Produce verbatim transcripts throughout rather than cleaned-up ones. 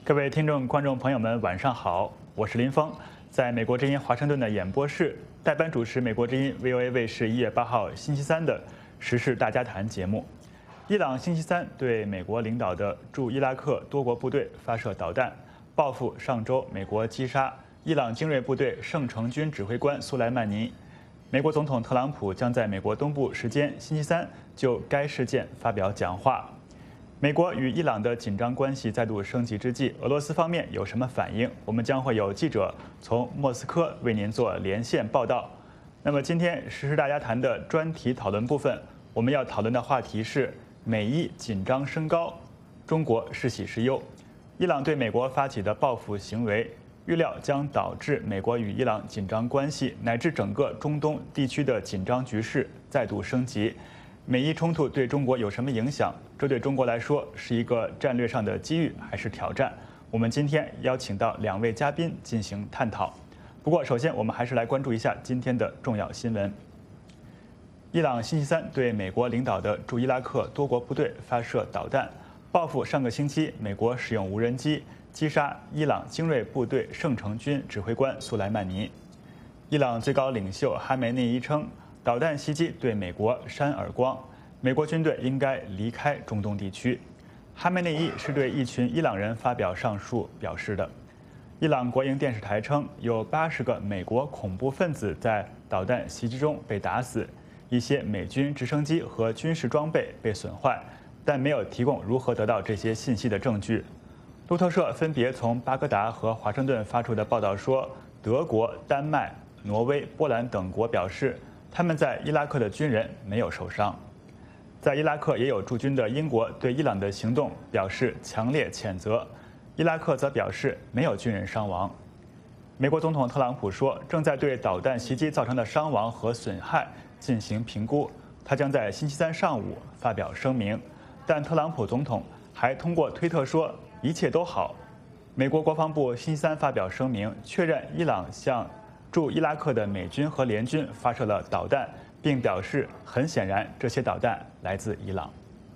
各位听众、观众朋友们，晚上好，我是林峰，在美国之音华盛顿的演播室代班主持美国之音 V O A 卫视一月八号星期三的时事大家谈节目。伊朗星期三对美国领导的驻伊拉克多国部队发射导弹，报复上周美国击杀伊朗精锐部队圣城军指挥官苏莱曼尼。美国总统特朗普将在美国东部时间星期三就该事件发表讲话。美国与伊朗的紧张关系再度升级之际，俄罗斯方面有什么反应？我们将会有记者从莫斯科为您做连线报道。那么今天时事大家谈的专题讨论部分，我们要讨论的话题是美伊紧张升高，中国是喜是忧。伊朗对美国发起的报复行为，预料将导致美国与伊朗紧张关系乃至整个中东地区的紧张局势再度升级。美伊冲突对中国有什么影响？这对中国来说是一个战略上的机遇还是挑战？我们今天邀请到两位嘉宾进行探讨。不过，首先我们还是来关注一下今天的重要新闻。伊朗星期三对美国领导的驻伊拉克多国部队发射导弹，报复上个星期美国使用无人机击杀伊朗精锐部队圣城军指挥官苏莱曼尼。伊朗最高领袖哈梅内伊称，导弹袭击对美国扇耳光，美国军队应该离开中东地区。哈梅内伊是对一群伊朗人发表上述表示的。伊朗国营电视台称，有八十个美国恐怖分子在导弹袭击中被打死，一些美军直升机和军事装备被损坏，但没有提供如何得到这些信息的证据。路透社分别从巴格达和华盛顿发出的报道说，德国、丹麦、挪威、波兰等国表示，他们在伊拉克的军人没有受伤。在伊拉克也有驻军的英国对伊朗的行动表示强烈谴责，伊拉克则表示没有军人伤亡。美国总统特朗普说，正在对导弹袭击造成的伤亡和损害进行评估，他将在星期三上午发表声明。但特朗普总统还通过推特说一切都好。美国国防部星期三发表声明，确认伊朗向驻伊拉克的美军和联军发射了导弹，并表示很显然这些导弹来自伊朗。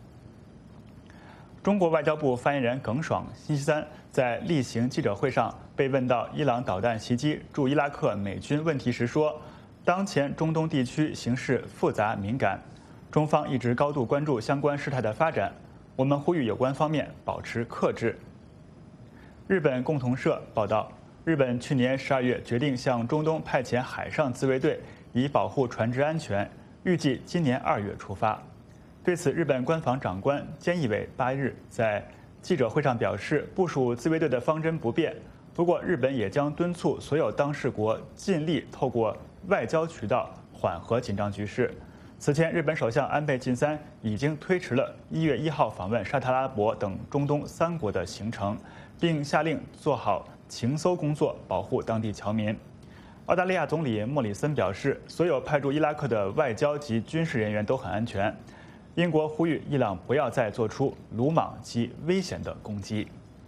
中国外交部发言人耿爽星期三在例行记者会上被问到伊朗导弹袭击驻伊拉克美军问题时说，当前中东地区形势复杂敏感，中方一直高度关注相关事态的发展，我们呼吁有关方面保持克制。日本共同社报道，日本去年十二月决定向中东派遣海上自卫队，以保护船只安全，预计今年二月出发。对此，日本官房长官菅义伟八日在记者会上表示，部署自卫队的方针不变，不过日本也将敦促所有当事国尽力透过外交渠道缓和紧张局势。此前，日本首相安倍晋三已经推迟了一月一号访问沙特阿拉伯等中东三国的行程，并下令做好情搜工作，保护当地侨民。澳大利亚总理莫里森表示，所有派驻伊拉克的外交及军事人员都很安全。英国呼吁伊朗不要再做出鲁莽及危险的攻击。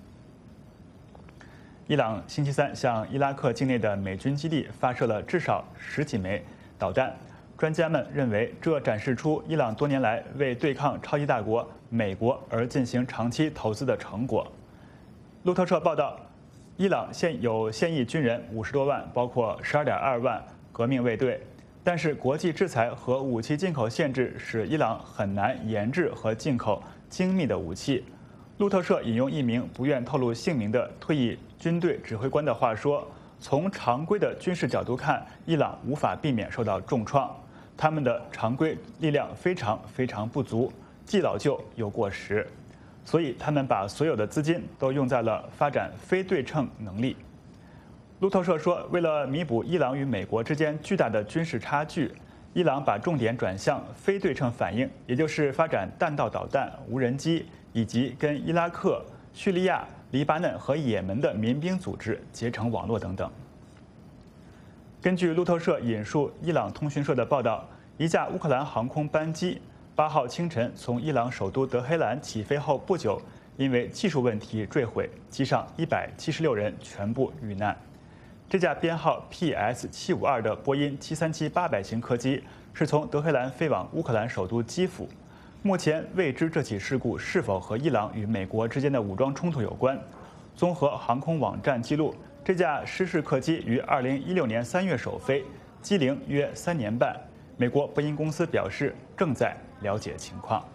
伊朗星期三向伊拉克境内的美军基地发射了至少十几枚导弹，专家们认为这展示出伊朗多年来为对抗超级大国美国而进行长期投资的成果。路透社报道，伊朗现有现役军人五十多万，包括十二点二万革命卫队。但是国际制裁和武器进口限制使伊朗很难研制和进口精密的武器。路透社引用一名不愿透露姓名的退役军队指挥官的话说，从常规的军事角度看，伊朗无法避免受到重创，他们的常规力量非常非常不足，既老旧又过时，所以他们把所有的资金都用在了发展非对称能力。路透社说，为了弥补伊朗与美国之间巨大的军事差距，伊朗把重点转向非对称反应，也就是发展弹道导弹、无人机，以及跟伊拉克、叙利亚、黎巴嫩和也门的民兵组织结成网络等等。根据路透社引述伊朗通讯社的报道，一架乌克兰航空班机八号清晨从伊朗首都德黑兰起飞后不久，因为技术问题坠毁，机上一百七十六人全部遇难。这架编号 P S 七五二的波音七三七八百型客机是从德黑兰飞往乌克兰首都基辅。目前未知这起事故是否和伊朗与美国之间的武装冲突有关。 综合航空网站记录，这架失事客机于二零一六年三月首飞，机龄约三年半。美国波音公司表示正在了解情况。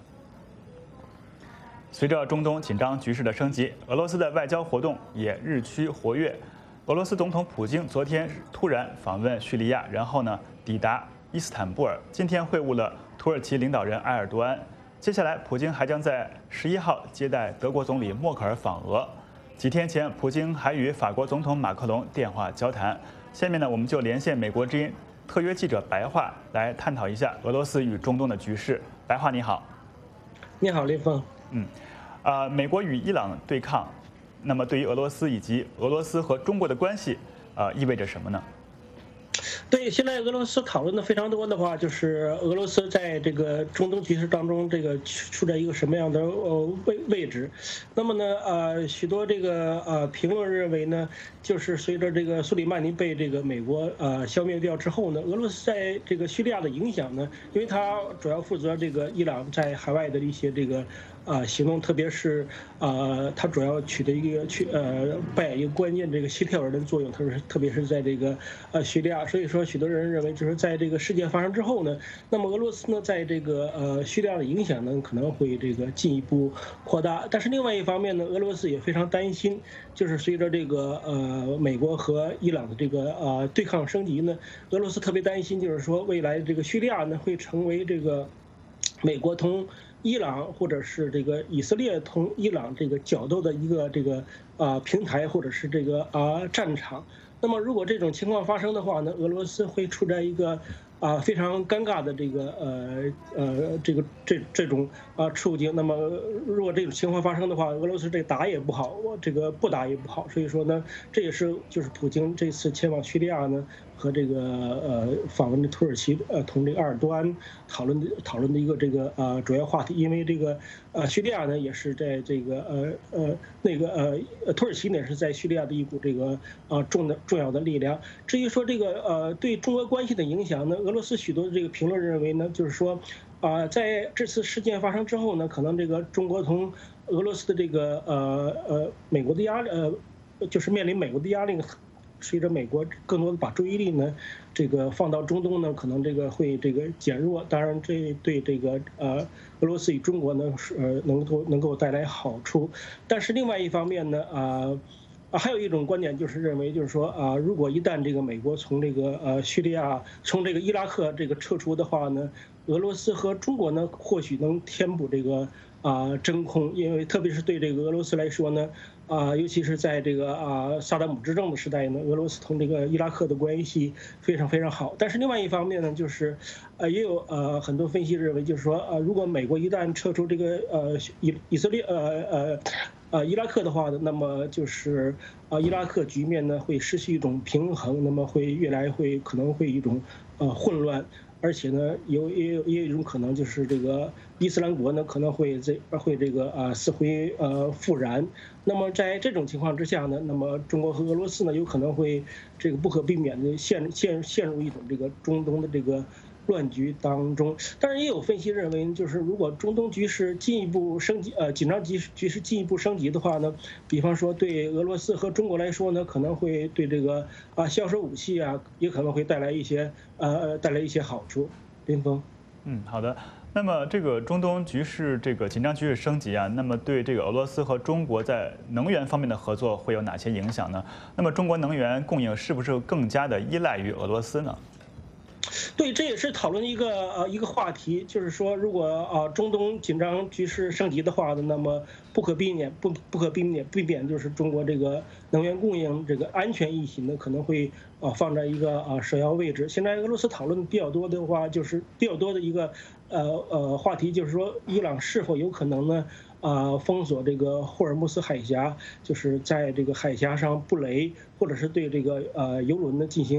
随着中东紧张局势的升级，俄罗斯的外交活动也日趋活跃。俄罗斯总统普京昨天突然访问叙利亚，然后呢抵达伊斯坦布尔，今天会晤了土耳其领导人埃尔多安。接下来，普京还将在十一号接待德国总理默克尔访俄。几天前，普京还与法国总统马克龙电话交谈。下面呢，我们就连线美国之音特约记者白桦来探讨一下俄罗斯与中东的局势。白桦你好。 你好，林峰。 嗯，啊、呃，美国与伊朗对抗，那么对于俄罗斯以及俄罗斯和中国的关系，呃，意味着什么呢？ 对，现在俄罗斯讨论的非常多的话，就是俄罗斯在这个中东局势当中，这个处在一个什么样的呃位位置？那么呢，呃，许多这个呃评论认为呢，就是随着这个苏里曼尼被这个美国呃消灭掉之后呢，俄罗斯在这个叙利亚的影响呢，因为它主要负责这个伊朗在海外的一些这个啊行动，特别是啊它主要取得一个去呃扮演一个关键这个协调人的作用，特别是特别是在这个呃叙利亚，所以说。许多人认为，就是在这个事件发生之后呢，那么俄罗斯呢，在这个呃叙利亚的影响呢，可能会这个进一步扩大。但是另外一方面呢，俄罗斯也非常担心，就是随着这个呃美国和伊朗的这个呃对抗升级呢，俄罗斯特别担心，就是说未来这个叙利亚呢会成为这个美国同伊朗或者是这个以色列同伊朗这个角斗的一个这个啊平台或者是这个啊战场。那么，如果这种情况发生的话呢，俄罗斯会处在一个啊非常尴尬的这个呃呃这个这这种啊处境。那么，如果这种情况发生的话，俄罗斯这打也不好，这个不打也不好。所以说呢，这也是就是普京这次前往叙利亚呢和这个呃访问的土耳其呃同这个埃尔多安讨论的讨论的一个这个呃主要话题。因为这个呃叙利亚呢也是在这个呃呃那个呃土耳其呢也是在叙利亚的一股这个啊重的重要的力量。至于说这个呃对中俄关系的影响呢，俄罗斯许多的这个评论认为呢，就是说啊在这次事件发生之后呢，可能这个中国同俄罗斯的这个呃呃美国的压力呃就是面临美国的压力。随着美国更多的把注意力呢，这个放到中东呢，可能这个会这个减弱。当然，这对这个呃俄罗斯与中国呢是呃能够能够带来好处。但是另外一方面呢，啊啊还有一种观点就是认为，就是说啊，如果一旦这个美国从这个呃叙利亚从这个伊拉克这个撤出的话呢，俄罗斯和中国呢或许能填补这个啊真空，因为特别是对这个俄罗斯来说呢。啊，尤其是在这个啊萨达姆执政的时代呢，俄罗斯同这个伊拉克的关系非常非常好。但是另外一方面呢，就是，呃，也有呃很多分析认为，就是说，呃，如果美国一旦撤出这个呃以以色列呃呃呃伊拉克的话呢，那么就是啊伊拉克局面呢会失去一种平衡，那么会越来会可能会一种呃混乱。而且呢，有也有也有一种可能，就是这个伊斯兰国呢可能会这会这个啊死灰呃复燃。那么在这种情况之下呢，那么中国和俄罗斯呢有可能会这个不可避免的陷陷陷入一种这个中东的这个乱局当中。当然，也有分析认为，就是如果中东局势进一步升级，呃，紧张局局势进一步升级的话呢，比方说对俄罗斯和中国来说呢，可能会对这个啊销售武器啊，也可能会带来一些呃带来一些好处。林峰， 嗯，好的。那么这个中东局势这个紧张局势升级啊，那么对这个俄罗斯和中国在能源方面的合作会有哪些影响呢？那么中国能源供应是不是更加的依赖于俄罗斯呢？ 对，这也是讨论一个呃一个话题，就是说，如果啊中东紧张局势升级的话呢，那么不可避免不不可避免避免就是中国这个能源供应这个安全议题呢可能会啊放在一个啊首要位置。现在俄罗斯讨论比较多的话，就是比较多的一个呃呃话题，就是说伊朗是否有可能呢？啊，封锁这个霍尔木斯海峡，就是在这个海峡上布雷，或者是对这个呃油轮呢进行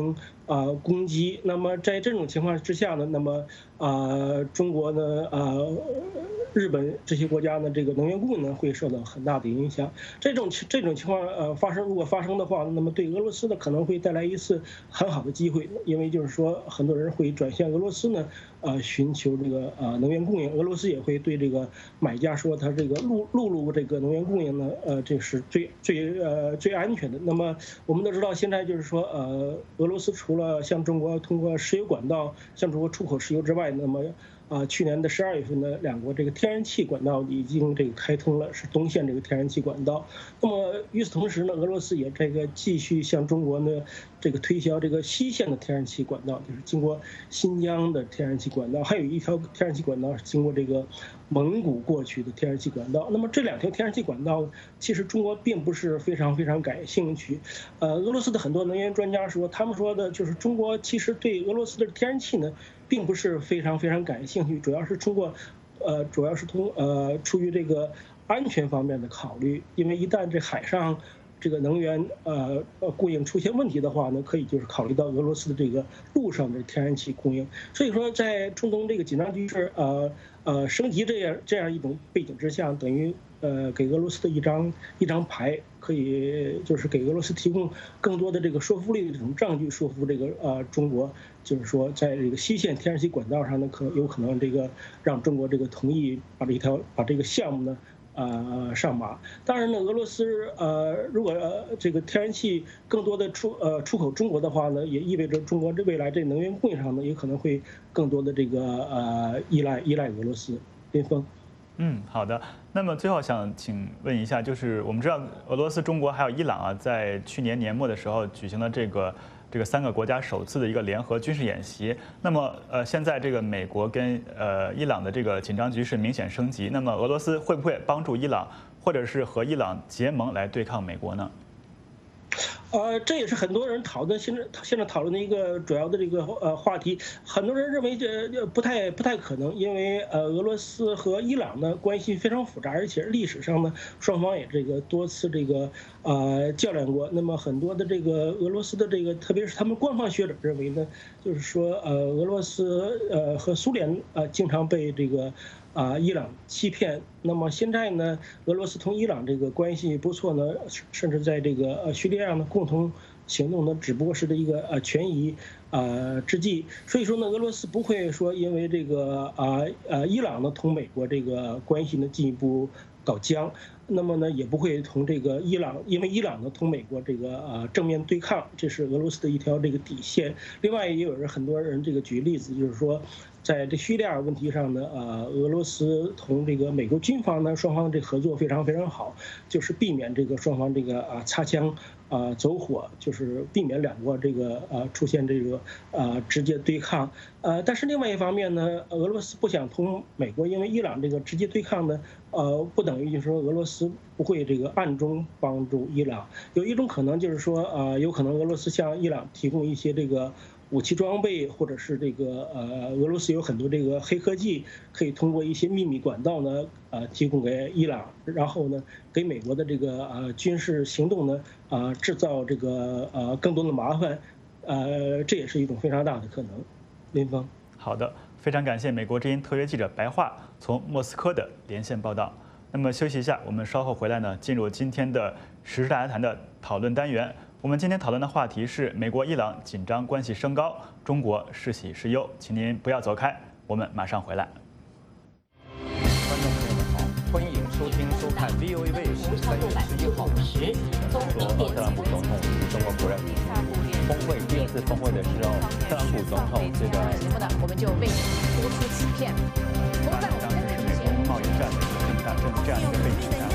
啊攻击。那么在这种情况之下呢，那么啊中国呢啊日本这些国家呢这个能源供应呢会受到很大的影响。这种这种情况呃发生如果发生的话，那么对俄罗斯呢可能会带来一次很好的机会，因为就是说很多人会转向俄罗斯呢呃寻求这个呃能源供应，俄罗斯也会对这个买家说他这个陆陆路这个能源供应呢呃这是最最呃最安全的。那么我们都知道现在就是说呃俄罗斯除了向中国通过石油管道向中国出口石油之外，那么啊，去年的十二月份呢，两国这个天然气管道已经这个开通了，是东线这个天然气管道。那么与此同时呢，俄罗斯也这个继续向中国呢这个推销这个西线的天然气管道，就是经过新疆的天然气管道，还有一条天然气管道是经过这个蒙古过去的天然气管道。那么这两条天然气管道，其实中国并不是非常非常感兴趣。呃，俄罗斯的很多能源专家说，他们说的就是中国其实对俄罗斯的天然气呢，并不是非常非常感兴趣，主要是通过，呃，主要是通呃出于这个安全方面的考虑，因为一旦这海上这个能源呃呃供应出现问题的话呢，可以就是考虑到俄罗斯的这个陆上的天然气供应。所以说，在中东这个紧张局势呃呃升级这样这样一种背景之下，等于呃给俄罗斯的一张一张牌，可以就是给俄罗斯提供更多的这个说服力的这种证据，说服这个呃中国，就是说在这个西线天然气管道上呢，可有可能这个让中国这个同意把这条把这个项目呢。呃，上马。当然呢，俄罗斯呃，如果、呃、这个天然气更多的出呃出口中国的话呢，也意味着中国这未来这能源供应上呢，也可能会更多的这个呃依赖依赖俄罗斯。林峰。 嗯，好的。那么最后想请问一下，就是我们知道俄罗斯、中国还有伊朗啊，在去年年末的时候举行了这个。这个三个国家首次的一个联合军事演习。那么，呃，现在这个美国跟呃伊朗的这个紧张局势明显升级。那么，俄罗斯会不会帮助伊朗，或者是和伊朗结盟来对抗美国呢？ 呃，这也是很多人讨论现在现在讨论的一个主要的这个呃话题。很多人认为这不太不太可能，因为呃俄罗斯和伊朗呢关系非常复杂，而且历史上呢双方也这个多次这个呃较量过。那么很多的这个俄罗斯的这个，特别是他们官方学者认为呢，就是说呃俄罗斯呃和苏联呃经常被这个。啊，伊朗欺骗。那么现在呢，俄罗斯同伊朗这个关系不错呢，甚至在这个呃叙利亚呢共同行动呢，只不过是这一个呃权宜呃之计。所以说呢，俄罗斯不会说因为这个啊呃伊朗呢同美国这个关系呢进一步搞僵，那么呢也不会同这个伊朗，因为伊朗呢同美国这个啊正面对抗，这是俄罗斯的一条这个底线。另外也有人很多人这个举例子，就是说。在这叙利亚问题上呢，呃，俄罗斯同这个美国军方呢，双方这合作非常非常好，就是避免这个双方这个啊擦枪啊走火，就是避免两国这个呃出现这个呃直接对抗。呃，但是另外一方面呢，俄罗斯不想同美国，因为伊朗这个直接对抗呢，呃，不等于就是说俄罗斯不会这个暗中帮助伊朗。有一种可能就是说，呃，有可能俄罗斯向伊朗提供一些这个。武器装备，或者是这个呃，俄罗斯有很多这个黑科技，可以通过一些秘密管道呢，呃，提供给伊朗，然后呢，给美国的这个呃军事行动呢，啊，制造这个呃更多的麻烦，呃，这也是一种非常大的可能。林峰， 好的，非常感谢美国之音特约记者白桦从莫斯科的连线报道。那么休息一下，我们稍后回来呢，进入今天的时事大家谈的讨论单元。我们今天讨论的话题是美国伊朗紧张关系升高，中国是喜是忧，请您不要走开，我们马上回来。 观众朋友们好，欢迎收听收看 V O A 卫视三月十一号时，说特朗普总统与中国国人峰会第二次峰会的时候，特朗普总统这个节目呢，我们就为您播出此片。 当时是美国贸易战的这样这样一个背景下。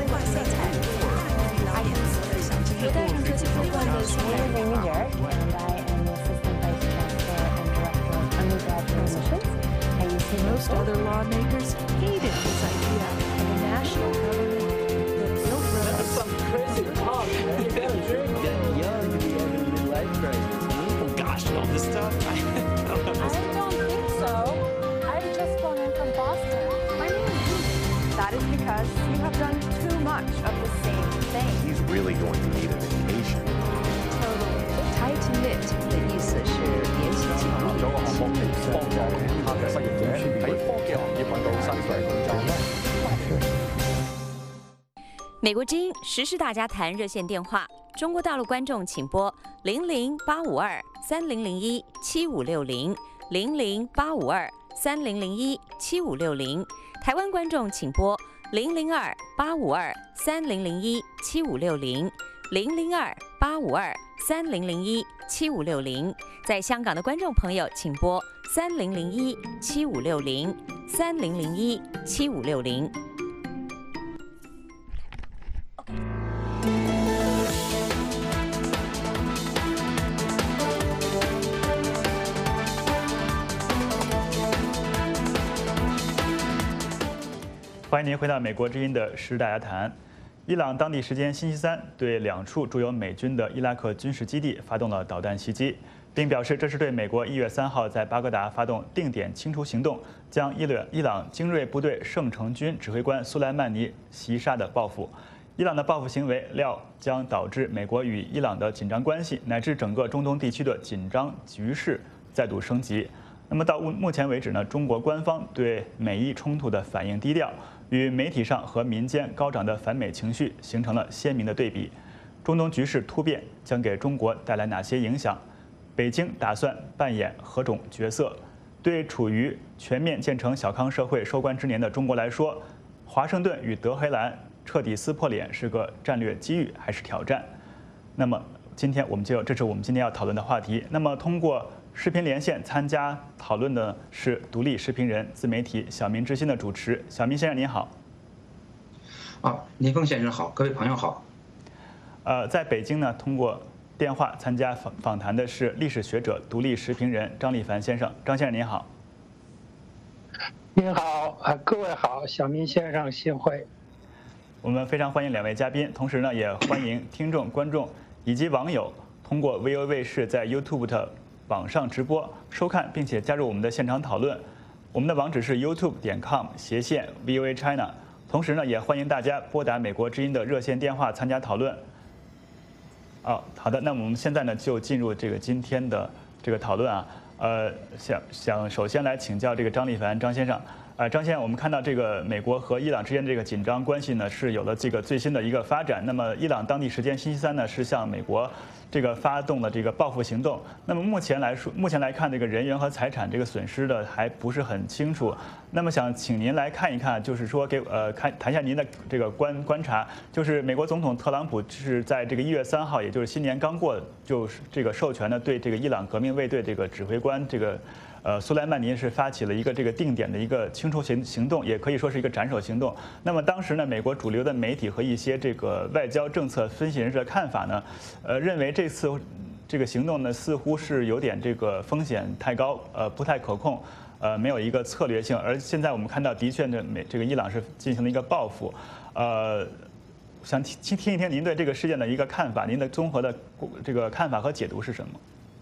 我在科技部管的是 and I am the Assistant Vice Chancellor and Director of Undergraduate Admissions. I used to Most other lawmakers hated this idea of a national government that built roads. That's some crazy talk, man. You gotta drink. getting young to be having midlife crisis. Oh gosh, all this stuff. I don't know. I don't think so. I just flown in from Boston. My name is Ruth. That is because you have done too much of the same thing. He's really going to need an vacation. Totally. Tight-knit 的意思幫助其他嘅失業者喺科技行業揾到新嘅工作。 美国之音时事大家谈热线电话，中国大陆观众请拨零零八五二三零零一七五六零零零八五二三零零一七五六零，台湾观众请拨零零二八五二三零零一七五六零零零二八五二三零零一七五六零，在香港的观众朋友请拨三零零一七五六零三零零一七五六零。 欢迎您回到美国之音的时事大家谈。伊朗当地时间星期三对两处驻有美军的伊拉克军事基地发动了导弹袭击，并表示这是对美国一月三号在巴格达发动定点清除行动，将伊朗伊朗精锐部队圣城军指挥官苏莱曼尼袭杀的报复。伊朗的报复行为料将导致美国与伊朗的紧张关系乃至整个中东地区的紧张局势再度升级。那么到目前为止呢，中国官方对美伊冲突的反应低调，与媒体上和民间高涨的反美情绪形成了鲜明的对比。中东局势突变将给中国带来哪些影响？北京打算扮演何种角色？对处于全面建成小康社会收官之年的中国来说，华盛顿与德黑兰彻底撕破脸是个战略机遇还是挑战？那么今天我们就这是我们今天要讨论的话题。那么通过视频连线参加讨论的是独立视频人、自媒体小民之心的主持小民先生，您好。 啊，林峰先生好，各位朋友好。 呃，在北京呢，通过电话参加访访谈的是历史学者、独立视频人张立凡先生。张先生您好。 您好，啊，各位好，小民先生幸会。 我们非常欢迎两位嘉宾，同时呢，也欢迎听众、观众以及网友通过 V O A 卫视在 YouTube 的网上直播收看，并且加入我们的现场讨论。我们的网址是 YouTube 点 com 斜线 V O A China。同时呢，也欢迎大家拨打美国之音的热线电话参加讨论。哦，好的，那我们现在呢就进入这个今天的这个讨论啊。呃，想想首先来请教这个张立凡张先生。呃，张先生，我们看到这个美国和伊朗之间这个紧张关系呢是有了这个最新的一个发展。那么，伊朗当地时间星期三呢是向美国这个发动了这个报复行动。那么目前来说，目前来看，这个人员和财产这个损失的还不是很清楚。那么想请您来看一看，就是说给呃看谈一下您的这个观观察，就是美国总统特朗普是在这个一月三号，也就是新年刚过，就是这个授权呢对这个伊朗革命卫队这个指挥官这个。呃，苏莱曼尼是发起了一个这个定点的一个清除行行动，也可以说是一个斩首行动。那么当时呢，美国主流的媒体和一些这个外交政策分析人士的看法呢，呃，认为这次这个行动呢似乎是有点这个风险太高，呃，不太可控，呃，没有一个策略性。而现在我们看到，的确呢，美这个伊朗是进行了一个报复，呃。想听听一听您对这个事件的一个看法，您的综合的这个看法和解读是什么？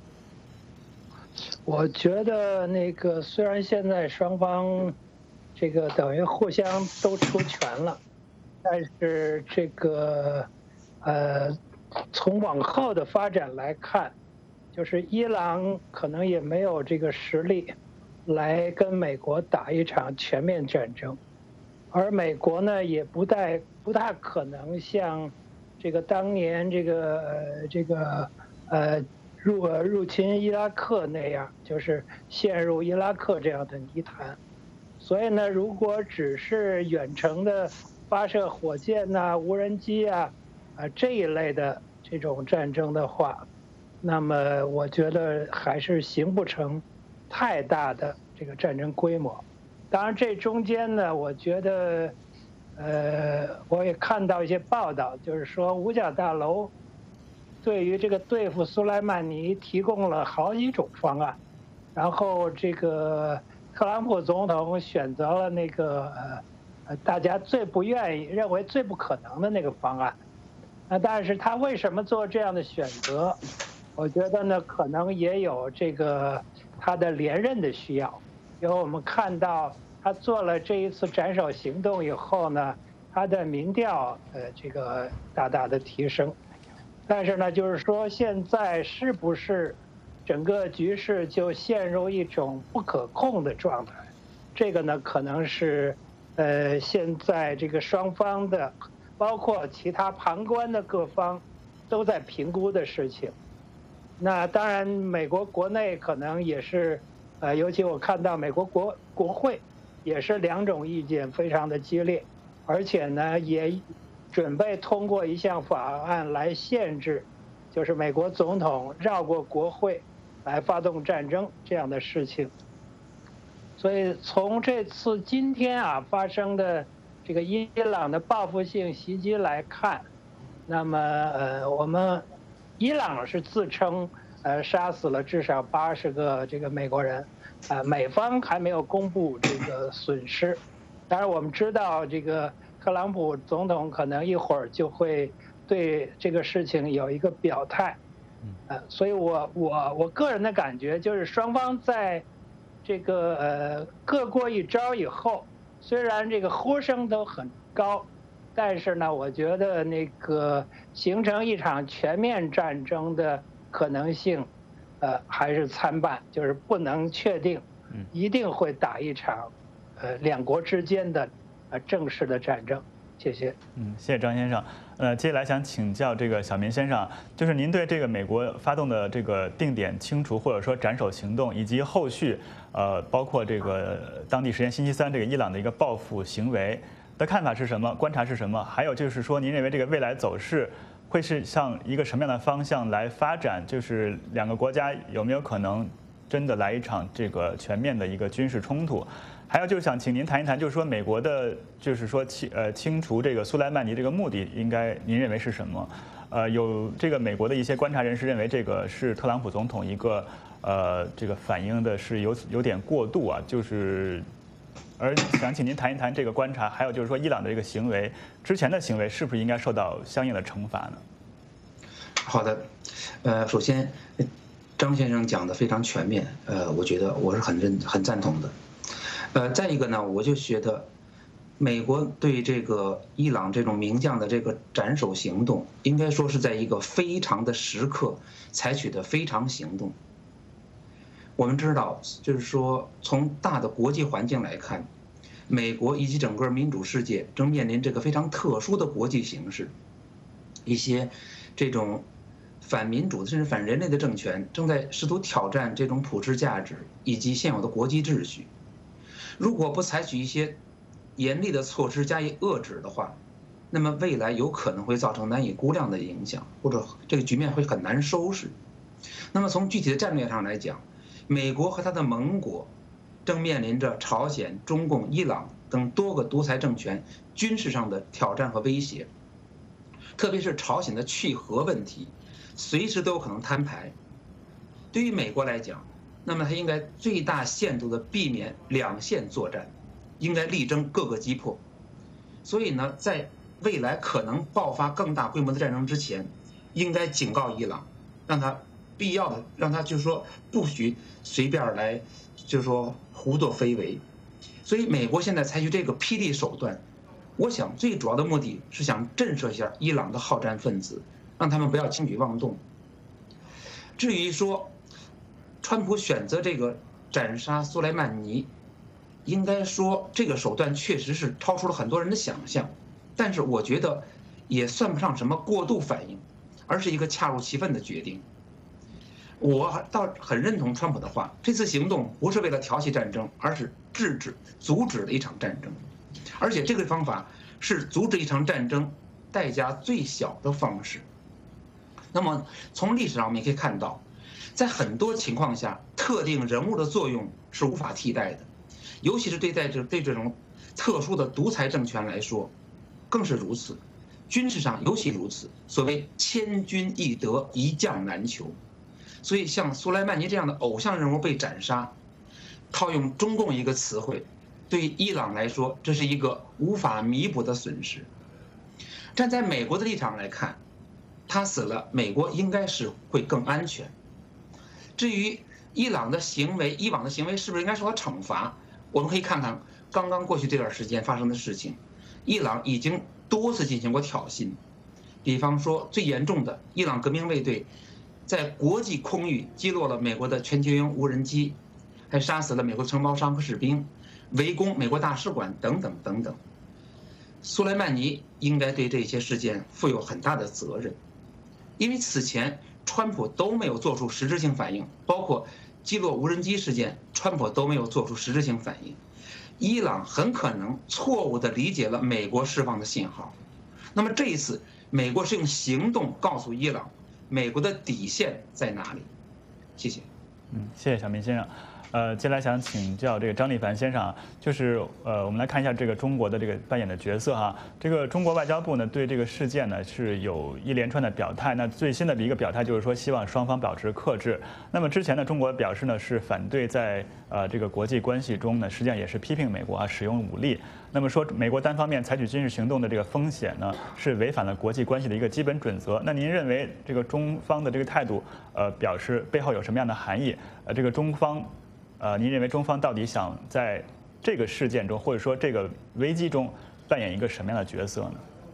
我觉得那个虽然现在双方这个等于互相都出拳了，但是这个呃从往后的发展来看，就是伊朗可能也没有这个实力来跟美国打一场全面战争，而美国呢也不太不大可能像这个当年这个呃这个呃。入入侵伊拉克那样，就是陷入伊拉克这样的泥潭。所以呢，如果只是远程的发射火箭呐、啊、无人机啊啊这一类的这种战争的话，那么我觉得还是形不成太大的这个战争规模。当然，这中间呢，我觉得，呃，我也看到一些报道，就是说五角大楼。对于这个对付苏莱曼尼提供了好几种方案，然后这个特朗普总统选择了那个呃大家最不愿意、认为最不可能的那个方案。那但是他为什么做这样的选择？我觉得呢，可能也有这个他的连任的需要，因为我们看到他做了这一次斩首行动以后呢，他的民调呃这个大大的提升。但是呢，就是说现在是不是整个局势就陷入一种不可控的状态。这个呢，可能是呃现在这个双方的，包括其他旁观的各方都在评估的事情。那当然，美国国内可能也是，呃，尤其我看到美国国国会也是两种意见非常的激烈，而且呢也准备通过一项法案来限制，就是美国总统绕过国会来发动战争这样的事情。所以从这次今天啊发生的这个伊朗的报复性袭击来看，那么呃我们伊朗是自称呃杀死了至少八十个这个美国人，啊美方还没有公布这个损失。当然我们知道这个特朗普总统可能一会儿就会对这个事情有一个表态，呃所以我我我个人的感觉就是双方在这个呃各过一招以后，虽然这个呼声都很高，但是呢，我觉得那个形成一场全面战争的可能性，呃，还是参半，就是不能确定，一定会打一场，呃，两国之间的呃正式的战争。谢谢。 嗯，谢谢张先生。呃，接下来想请教这个小明先生，就是您对这个美国发动的这个定点清除或者说斩首行动，以及后续呃包括这个当地时间星期三这个伊朗的一个报复行为的看法是什么？观察是什么？还有就是说，您认为这个未来走势会是向一个什么样的方向来发展？就是两个国家有没有可能真的来一场这个全面的一个军事冲突？还有就是想请您谈一谈，就是说美国的，就是说清呃清除这个苏莱曼尼这个目的，应该您认为是什么？呃，有这个美国的一些观察人士认为，这个是特朗普总统一个呃这个反应的是有有点过度啊，就是，而想请您谈一谈这个观察，还有就是说伊朗的这个行为之前的行为是不是应该受到相应的惩罚呢？ 好的，呃，首先张先生讲的非常全面，呃，我觉得我是很认很赞同的。呃，再一个呢，我就觉得，美国对这个伊朗这种名将的这个斩首行动，应该说是在一个非常的时刻采取的非常行动。我们知道，就是说从大的国际环境来看，美国以及整个民主世界正面临这个非常特殊的国际形势，一些这种反民主甚至反人类的政权正在试图挑战这种普世价值以及现有的国际秩序。如果不采取一些严厉的措施加以遏制的话，那么未来有可能会造成难以估量的影响，或者这个局面会很难收拾。那么从具体的战略上来讲，美国和他的盟国正面临着朝鲜、中共、伊朗等多个独裁政权军事上的挑战和威胁，特别是朝鲜的去核问题，随时都有可能摊牌。对于美国来讲，那么它应该最大限度地避免两线作战，应该力争各个击破。所以呢，在未来可能爆发更大规模的战争之前，应该警告伊朗，让他必要的让他就是说不许随便来，就是说胡作非为。所以美国现在采取这个霹雳手段，我想最主要的目的是想震慑一下伊朗的好战分子，让他们不要轻举妄动。至于说川普选择这个斩杀苏莱曼尼，应该说这个手段确实是超出了很多人的想象，但是我觉得也算不上什么过度反应，而是一个恰如其分的决定。我倒很认同川普的话，这次行动不是为了挑起战争，而是制止、阻止了一场战争，而且这个方法是阻止一场战争代价最小的方式。那么从历史上我们也可以看到，在很多情况下，特定人物的作用是无法替代的，尤其是对待这对这种特殊的独裁政权来说，更是如此。军事上尤其如此，所谓千军易得，一将难求。所以像苏莱曼尼这样的偶像人物被斩杀，套用中共一个词汇，对于伊朗来说，这是一个无法弥补的损失。站在美国的立场来看，他死了，美国应该是会更安全。至于伊朗的行为，以往的行为是不是应该受到惩罚？我们可以看看刚刚过去这段时间发生的事情，伊朗已经多次进行过挑衅，比方说最严重的，伊朗革命卫队在国际空域击落了美国的全球鹰无人机，还杀死了美国承包商和士兵，围攻美国大使馆等等等等。苏莱曼尼应该对这些事件负有很大的责任，因为此前川普都没有做出实质性反应，包括击落无人机事件，川普都没有做出实质性反应。伊朗很可能错误地理解了美国释放的信号。那么这一次，美国是用行动告诉伊朗，美国的底线在哪里？谢谢。 嗯，谢谢小明先生。呃，接下来想请教这个张立凡先生啊，就是呃，我们来看一下这个中国的这个扮演的角色哈。这个中国外交部呢，对这个事件呢是有一连串的表态。那最新的一个表态就是说，希望双方保持克制。那么之前呢，中国表示呢是反对在呃这个国际关系中呢，实际上也是批评美国啊使用武力。那么说，美国单方面采取军事行动的这个风险呢，是违反了国际关系的一个基本准则。那您认为这个中方的这个态度，呃，表示背后有什么样的含义？呃，这个中方。呃，您认为中方到底想在这个事件中，或者说这个危机中，扮演一个什么样的角色呢？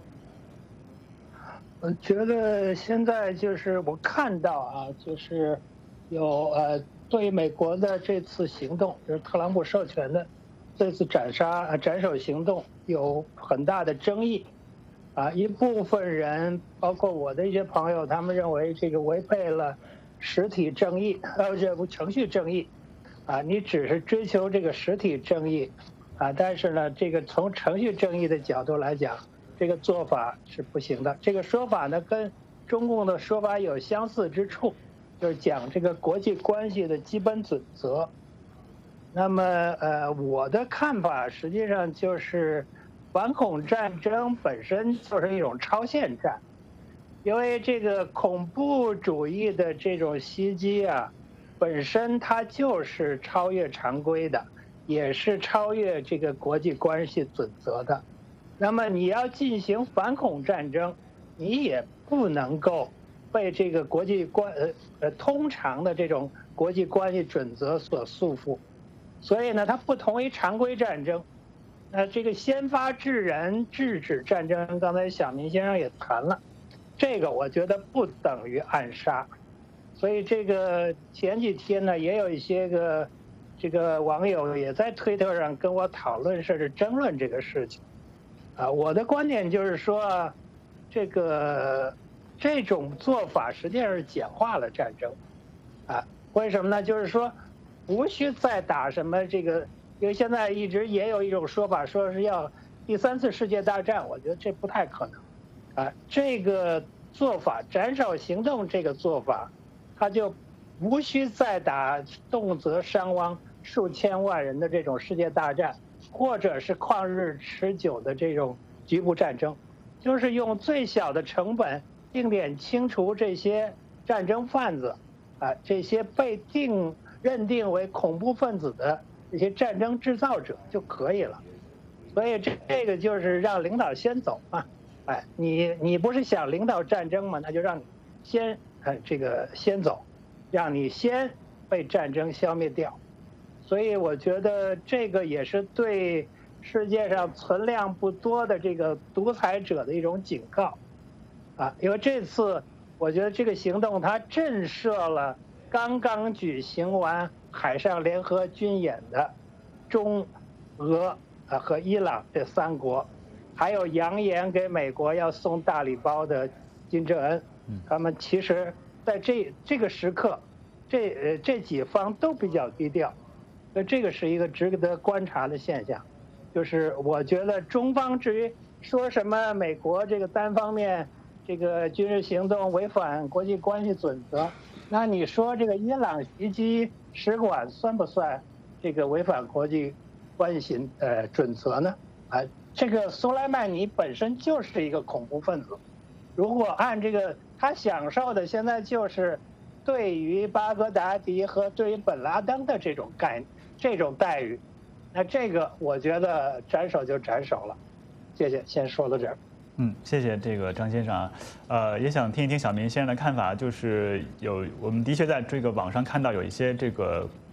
我觉得现在就是我看到啊，就是有呃对美国的这次行动，就是特朗普授权的这次斩杀斩首行动有很大的争议，啊，一部分人包括我的一些朋友，他们认为这个违背了实体正义，呃，这不程序正义。啊，你只是追求这个实体正义，啊，但是呢，这个从程序正义的角度来讲，这个做法是不行的。这个说法呢，跟中共的说法有相似之处，就是讲这个国际关系的基本准则。那么，呃，我的看法实际上就是，反恐战争本身就是一种超限战，因为这个恐怖主义的这种袭击啊。本身它就是超越常规的，也是超越这个国际关系准则的。那么你要进行反恐战争，你也不能够被这个国际关呃呃通常的这种国际关系准则所束缚。所以呢，它不同于常规战争。那这个先发制人、制止战争，刚才小明先生也谈了，这个我觉得不等于暗杀。所以这个前几天呢，也有一些个这个网友也在推特上跟我讨论，甚至争论这个事情。啊，我的观点就是说，这个这种做法实际上是简化了战争。啊，为什么呢？就是说，无需再打什么这个，因为现在一直也有一种说法，说是要第三次世界大战，我觉得这不太可能。啊，这个做法，斩首行动这个做法。他就无需再打动辄伤亡数千万人的这种世界大战，或者是旷日持久的这种局部战争，就是用最小的成本定点清除这些战争贩子，啊，这些被定认定为恐怖分子的这些战争制造者就可以了。所以这这个就是让领导先走嘛，哎，你你不是想领导战争吗？那就让你先。呃，这个先走，让你先被战争消灭掉，所以我觉得这个也是对世界上存量不多的这个独裁者的一种警告，啊，因为这次我觉得这个行动它震慑了刚刚举行完海上联合军演的中、俄啊和伊朗这三国，还有扬言给美国要送大礼包的金正恩。他们其实在这这个时刻，这呃这几方都比较低调，所以这个是一个值得观察的现象。就是我觉得中方至于说什么美国这个单方面这个军事行动违反国际关系准则，那你说这个伊朗袭击使馆算不算这个违反国际关系呃准则呢？啊，这个苏莱曼尼本身就是一个恐怖分子。如果按这个他享受的现在就是对于巴格达迪和对于本拉登的这种概这种待遇，那这个我觉得斩首就斩首了。谢谢，先说到这儿。 嗯，谢谢这个张先生啊，呃，也想听一听小明先生的看法，就是有我们的确在这个网上看到有一些这个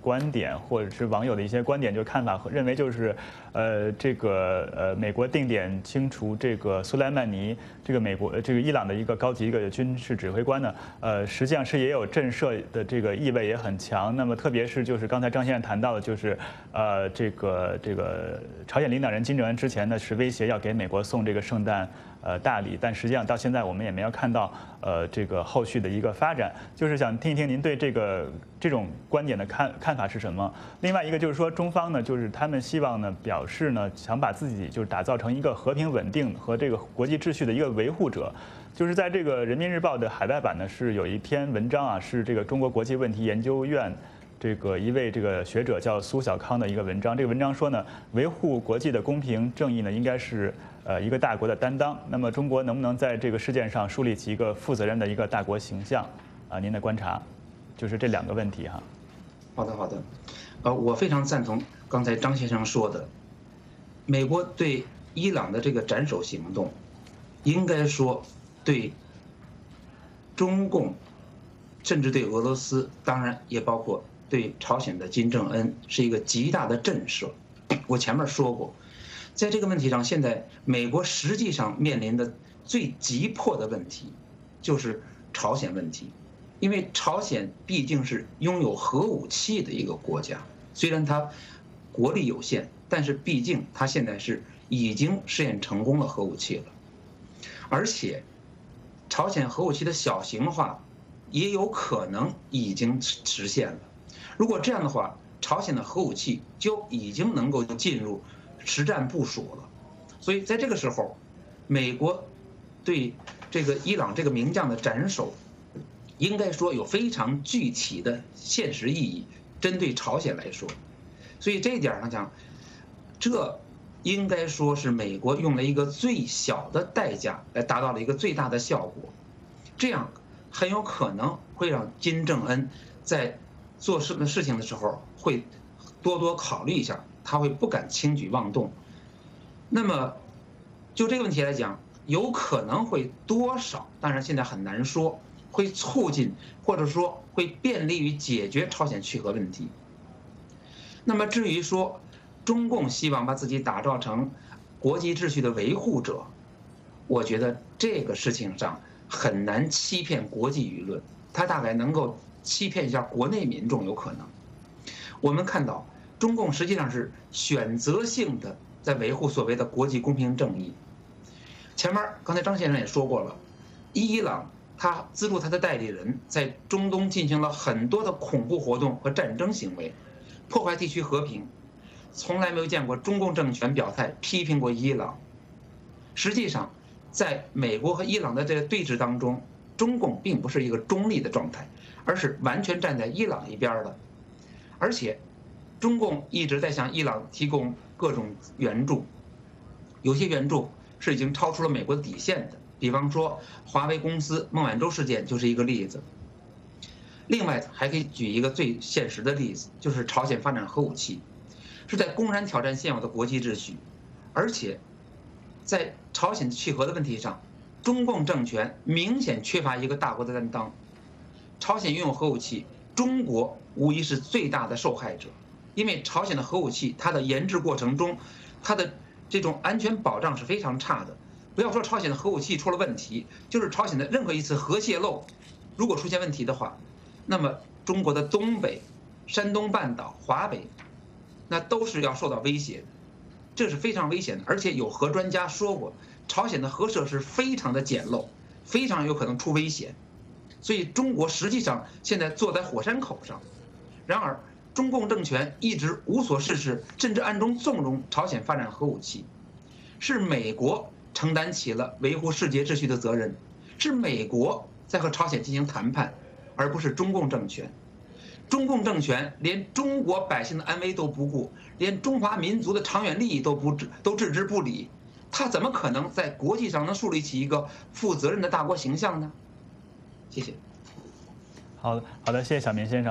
观点，或者是网友的一些观点，就看法，认为就是，呃，这个呃，美国定点清除这个苏莱曼尼这个美国这个伊朗的一个高级一个军事指挥官呢，呃，实际上是也有震慑的这个意味也很强。那么特别是就是刚才张先生谈到的，就是呃，这个这个朝鲜领导人金正恩之前呢是威胁要给美国送这个圣诞呃大礼，但实际上到现在我们也没有看到呃这个后续的一个发展。就是想听一听您对这个这种观点的看看法是什么？另外一个就是说，中方呢，就是他们希望呢，表示呢，想把自己就是打造成一个和平稳定和这个国际秩序的一个维护者。就是在这个人民日报的海外版呢，是有一篇文章啊，是这个中国国际问题研究院这个一位这个学者叫苏小康的一个文章。这个文章说呢，维护国际的公平正义呢，应该是呃一个大国的担当。那么中国能不能在这个事件上树立起一个负责任的一个大国形象？啊，您的观察，就是这两个问题哈。 好的，好的，呃，我非常赞同刚才张先生说的，美国对伊朗的这个斩首行动，应该说对中共，甚至对俄罗斯，当然也包括对朝鲜的金正恩，是一个极大的震慑。我前面说过，在这个问题上，现在美国实际上面临的最急迫的问题，就是朝鲜问题。因为朝鲜毕竟是拥有核武器的一个国家，虽然它国力有限，但是毕竟它现在是已经试验成功了核武器了，而且朝鲜核武器的小型化也有可能已经实现了。如果这样的话，朝鲜的核武器就已经能够进入实战部署了。所以在这个时候，美国对这个伊朗这个名将的斩首，应该说有非常具体的现实意义，针对朝鲜来说，所以这一点上讲，这应该说是美国用了一个最小的代价来达到了一个最大的效果，这样很有可能会让金正恩在做什么事情的时候会多多考虑一下，他会不敢轻举妄动。那么就这个问题来讲，有可能会多少，当然现在很难说，会促进或者说会便利于解决朝鲜去核问题。那么至于说中共希望把自己打造成国际秩序的维护者，我觉得这个事情上很难欺骗国际舆论，他大概能够欺骗一下国内民众，有可能。我们看到中共实际上是选择性的在维护所谓的国际公平正义。前面刚才张先生也说过了，伊朗他资助他的代理人在中东进行了很多的恐怖活动和战争行为，破坏地区和平，从来没有见过中共政权表态批评过伊朗。实际上在美国和伊朗的这个对峙当中，中共并不是一个中立的状态，而是完全站在伊朗一边的。而且中共一直在向伊朗提供各种援助，有些援助是已经超出了美国底线的，比方说华为公司孟晚舟事件就是一个例子。另外还可以举一个最现实的例子，就是朝鲜发展核武器是在公然挑战现有的国际秩序，而且在朝鲜去核的问题上，中共政权明显缺乏一个大国的担当。朝鲜拥有核武器，中国无疑是最大的受害者，因为朝鲜的核武器它的研制过程中，它的这种安全保障是非常差的。不要说朝鲜的核武器出了问题，就是朝鲜的任何一次核泄漏，如果出现问题的话，那么中国的东北、山东半岛、华北，那都是要受到威胁的，这是非常危险的。而且有核专家说过，朝鲜的核设施非常的简陋，非常有可能出危险。所以中国实际上现在坐在火山口上。然而中共政权一直无所事事，甚至暗中纵容朝鲜发展核武器，是美国承担起了维护世界秩序的责任，是美国在和朝鲜进行谈判，而不是中共政权。中共政权连中国百姓的安危都不顾，连中华民族的长远利益都不都置之不理，他怎么可能在国际上能树立起一个负责任的大国形象呢？谢谢。 好的，好的，谢谢小明先生。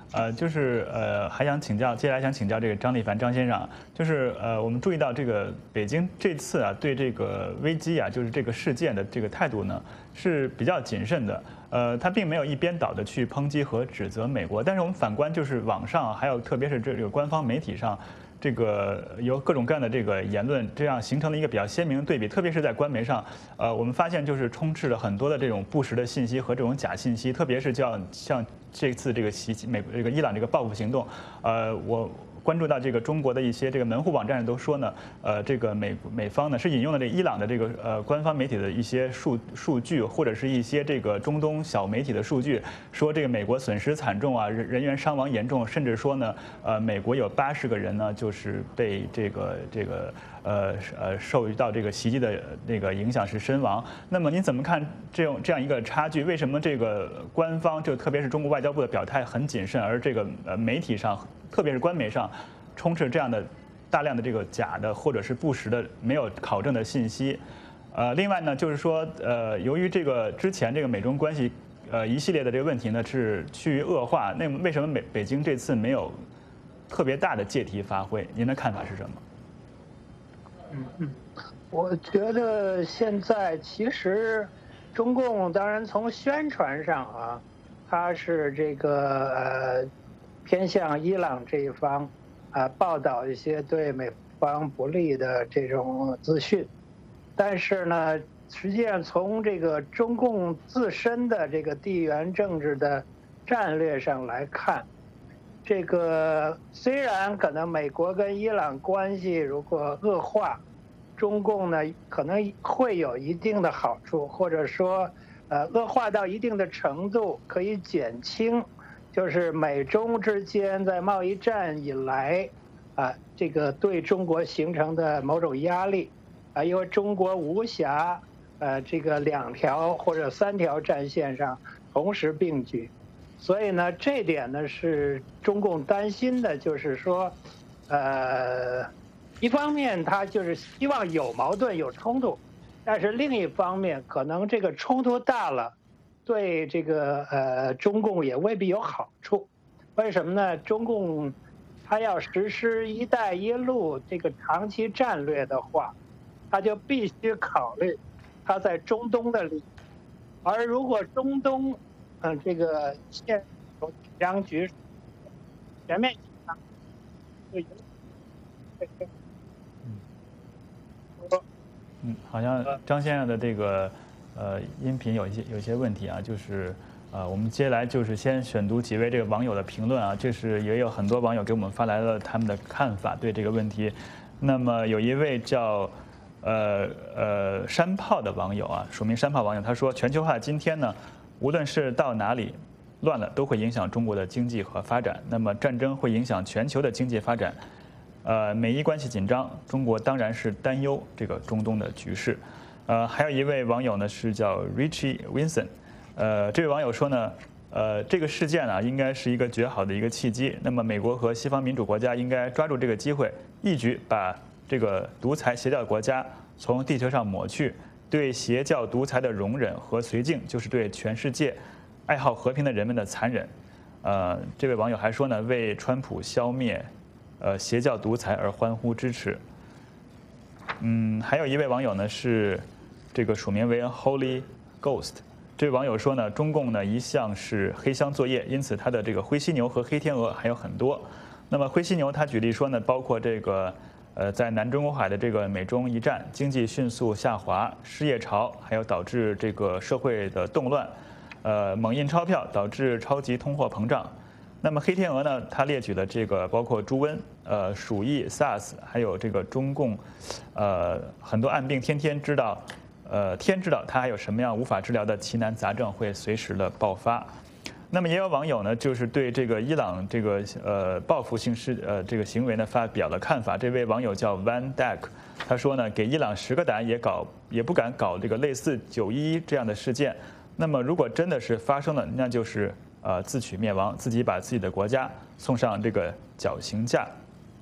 呃，就是呃，还想请教，接下来想请教这个张立凡张先生，就是呃，我们注意到这个北京这次啊，对这个危机啊，就是这个事件的这个态度呢是比较谨慎的，呃，他并没有一边倒的去抨击和指责美国，但是我们反观就是网上还有特别是这个官方媒体上。这个有各种各样的这个言论，这样形成了一个比较鲜明的对比，特别是在官媒上，呃，我们发现就是充斥了很多的这种不实的信息和这种假信息，特别是叫像这次这个袭击美这个伊朗这个报复行动，呃，我。关注到这个中国的一些这个门户网站都说呢，呃，这个美美方呢是引用了这伊朗的这个呃官方媒体的一些数数据，或者是一些这个中东小媒体的数据，说这个美国损失惨重啊，人人员伤亡严重，甚至说呢，呃，美国有八十个人呢就是被这个这个呃呃受到这个袭击的那个影响是身亡。那么您怎么看这种这样一个差距？为什么这个官方就特别是中国外交部的表态很谨慎，而这个呃媒体上？特别是官媒上，充斥这样的大量的这个假的或者是不实的、没有考证的信息。呃，另外呢，就是说，呃，由于这个之前这个美中关系，呃，一系列的这个问题呢是趋于恶化，那么为什么美北京这次没有特别大的借题发挥？您的看法是什么？ 嗯嗯，我觉得现在其实中共当然从宣传上啊，它是这个呃。偏向伊朗这一方，啊，报道一些对美方不利的这种资讯，但是呢，实际上从这个中共自身的这个地缘政治的战略上来看，这个虽然可能美国跟伊朗关系如果恶化，中共呢可能会有一定的好处，或者说，呃，恶化到一定的程度可以减轻。就是美中之间在贸易战以来，啊，这个对中国形成的某种压力，啊，因为中国无暇，呃，这个两条或者三条战线上同时并举，所以呢，这点呢是中共担心的，就是说，呃，一方面他就是希望有矛盾有冲突，但是另一方面可能这个冲突大了。对这个呃中共也未必有好处，为什么呢？中共他要实施"一带一路"这个长期战略的话，他就必须考虑他在中东的利益，而如果中东嗯、呃、这个现有紧张局势，全面紧张，就有嗯，好像张先生的这个。呃，音频有一些有一些问题啊，就是呃，我们接下来就是先选读几位这个网友的评论啊，这是也有很多网友给我们发来了他们的看法对这个问题。那么有一位叫呃呃山炮的网友啊，署名山炮网友，他说全球化今天呢，无论是到哪里乱了，都会影响中国的经济和发展。那么战争会影响全球的经济发展，呃，美伊关系紧张，中国当然是担忧这个中东的局势。呃，还有一位网友呢是叫 Richie Winson， 呃，这位网友说呢，呃，这个事件啊应该是一个绝好的一个契机。那么美国和西方民主国家应该抓住这个机会，一举把这个独裁邪教国家从地球上抹去。对邪教独裁的容忍和绥靖，就是对全世界爱好和平的人们的残忍。呃，这位网友还说呢，为川普消灭呃邪教独裁而欢呼支持。嗯，还有一位网友呢是。这个署名为 Holy Ghost， 这位网友说呢，中共呢一向是黑箱作业，因此它的这个灰犀牛和黑天鹅还有很多。那么灰犀牛，他举例说呢，包括这个呃在南中国海的这个美中一战，经济迅速下滑，失业潮，还有导致这个社会的动乱，呃猛印钞票导致超级通货膨胀。那么黑天鹅呢，他列举了这个包括猪瘟、呃鼠疫、SARS， 还有这个中共呃很多暗病，天天知道。呃，天知道它还有什么样无法治疗的奇难杂症会随时的爆发。那么也有网友呢，就是对这个伊朗这个呃报复性事呃这个行为呢发表了看法。这位网友叫 Van Dijk， 他说呢，给伊朗十个胆也搞也不敢搞这个类似九一一这样的事件。那么如果真的是发生了，那就是呃自取灭亡，自己把自己的国家送上这个绞刑架。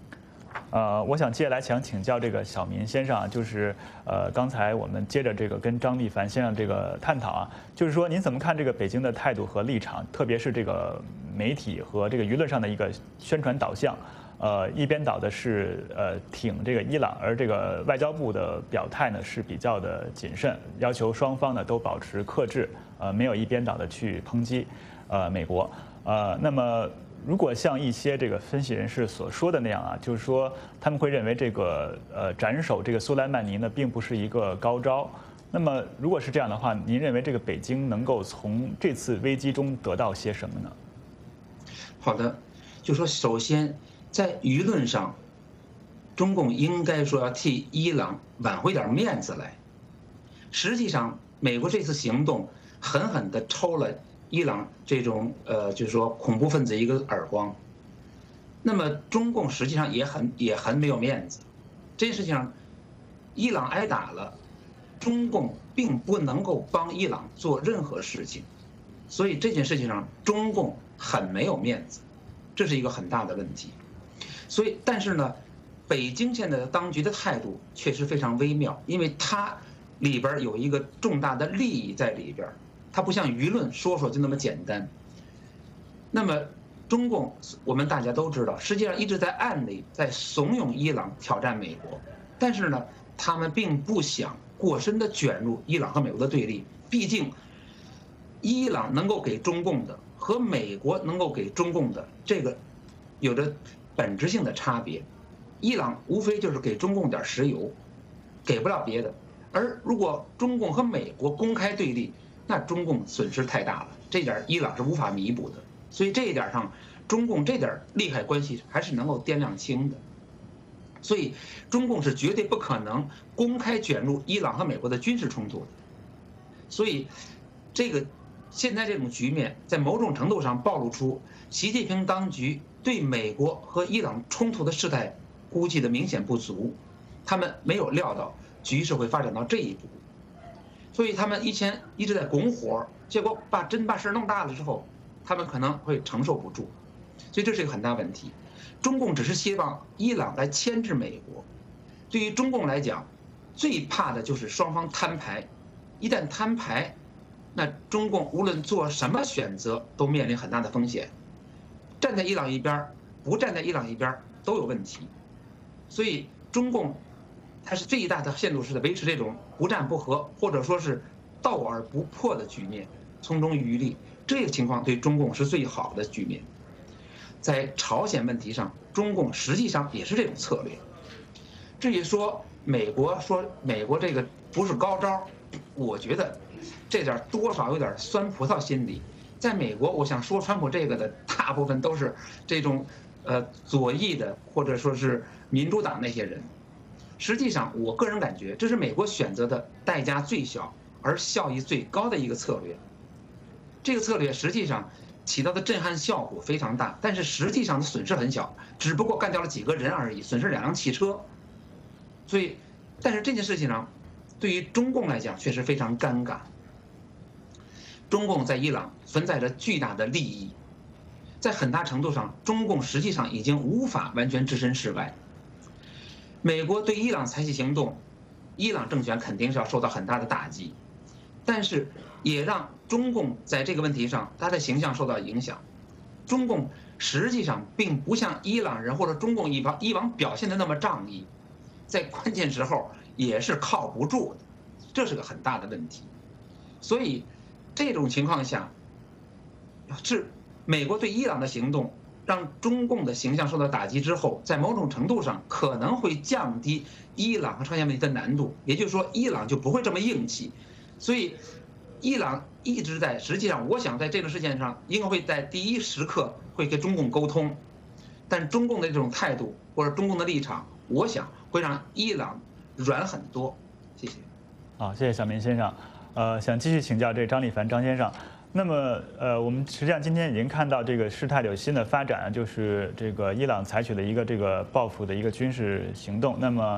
呃，我想接下来想请教这个小民先生啊，就是呃，刚才我们接着这个跟张立凡先生这个探讨啊，就是说您怎么看这个北京的态度和立场，特别是这个媒体和这个舆论上的一个宣传导向？呃，一边倒的是呃挺这个伊朗，而这个外交部的表态呢是比较的谨慎，要求双方呢都保持克制，呃，没有一边倒的去抨击呃美国。呃，那么。如果像一些这个分析人士所说的那样啊，就是说他们会认为这个呃斩首这个苏莱曼尼呢，并不是一个高招。那么如果是这样的话，您认为这个北京能够从这次危机中得到些什么呢？ 好的，就说首先在舆论上，中共应该说要替伊朗挽回点面子来。实际上，美国这次行动狠狠地抽了伊朗这种呃，就是说恐怖分子一个耳光。那么中共实际上也很也很没有面子。这件事情上，伊朗挨打了，中共并不能够帮伊朗做任何事情，所以这件事情上中共很没有面子，这是一个很大的问题。所以，但是呢，北京现在的当局的态度确实非常微妙，因为它里边有一个重大的利益在里边。它不像舆论说说就那么简单。那么，中共我们大家都知道，实际上一直在暗里在怂恿伊朗挑战美国，但是呢，他们并不想过深的卷入伊朗和美国的对立。毕竟，伊朗能够给中共的和美国能够给中共的这个有着本质性的差别。伊朗无非就是给中共点石油，给不了别的。而如果中共和美国公开对立，那中共损失太大了，这点伊朗是无法弥补的。所以这一点上，中共这点利害关系还是能够掂量清的。所以中共是绝对不可能公开卷入伊朗和美国的军事冲突的。所以，这个现在这种局面，在某种程度上暴露出习近平当局对美国和伊朗冲突的事态估计的明显不足，他们没有料到局势会发展到这一步。所以他们以前一直在拱火，结果把真把事弄大了之后，他们可能会承受不住，所以这是一个很大问题。中共只是希望伊朗来牵制美国，对于中共来讲，最怕的就是双方摊牌。一旦摊牌，那中共无论做什么选择都面临很大的风险，站在伊朗一边，不站在伊朗一边都有问题。所以中共它是最大的限度是在维持这种不战不和，或者说是斗而不破的局面，从中渔利。这个情况对中共是最好的局面。在朝鲜问题上，中共实际上也是这种策略。至于说美国说美国这个不是高招，我觉得这点多少有点酸葡萄心理。在美国，我想说川普这个的大部分都是这种呃左翼的，或者说是民主党那些人。实际上，我个人感觉这是美国选择的代价最小而效益最高的一个策略。这个策略实际上起到的震撼效果非常大，但是实际上的损失很小，只不过干掉了几个人而已，损失两辆汽车。所以，但是这件事情上，对于中共来讲确实非常尴尬。中共在伊朗存在着巨大的利益，在很大程度上，中共实际上已经无法完全置身事外。美国对伊朗采取行动，伊朗政权肯定是要受到很大的打击，但是也让中共在这个问题上，他的形象受到影响。中共实际上并不像伊朗人或者中共以往以往表现的那么仗义，在关键时候也是靠不住的，这是个很大的问题。所以这种情况下，是美国对伊朗的行动让中共的形象受到打击之后，在某种程度上可能会降低伊朗和朝鲜问题的难度，也就是说，伊朗就不会这么硬气。所以，伊朗一直在，实际上，我想在这个事件上，应该会在第一时刻会跟中共沟通，但中共的这种态度或者中共的立场，我想会让伊朗软很多。谢谢。 好，谢谢小明先生。呃，想继续请教这张立凡张先生。那么，呃，我们实际上今天已经看到这个事态有新的发展，就是这个伊朗采取了一个这个报复的一个军事行动。那么，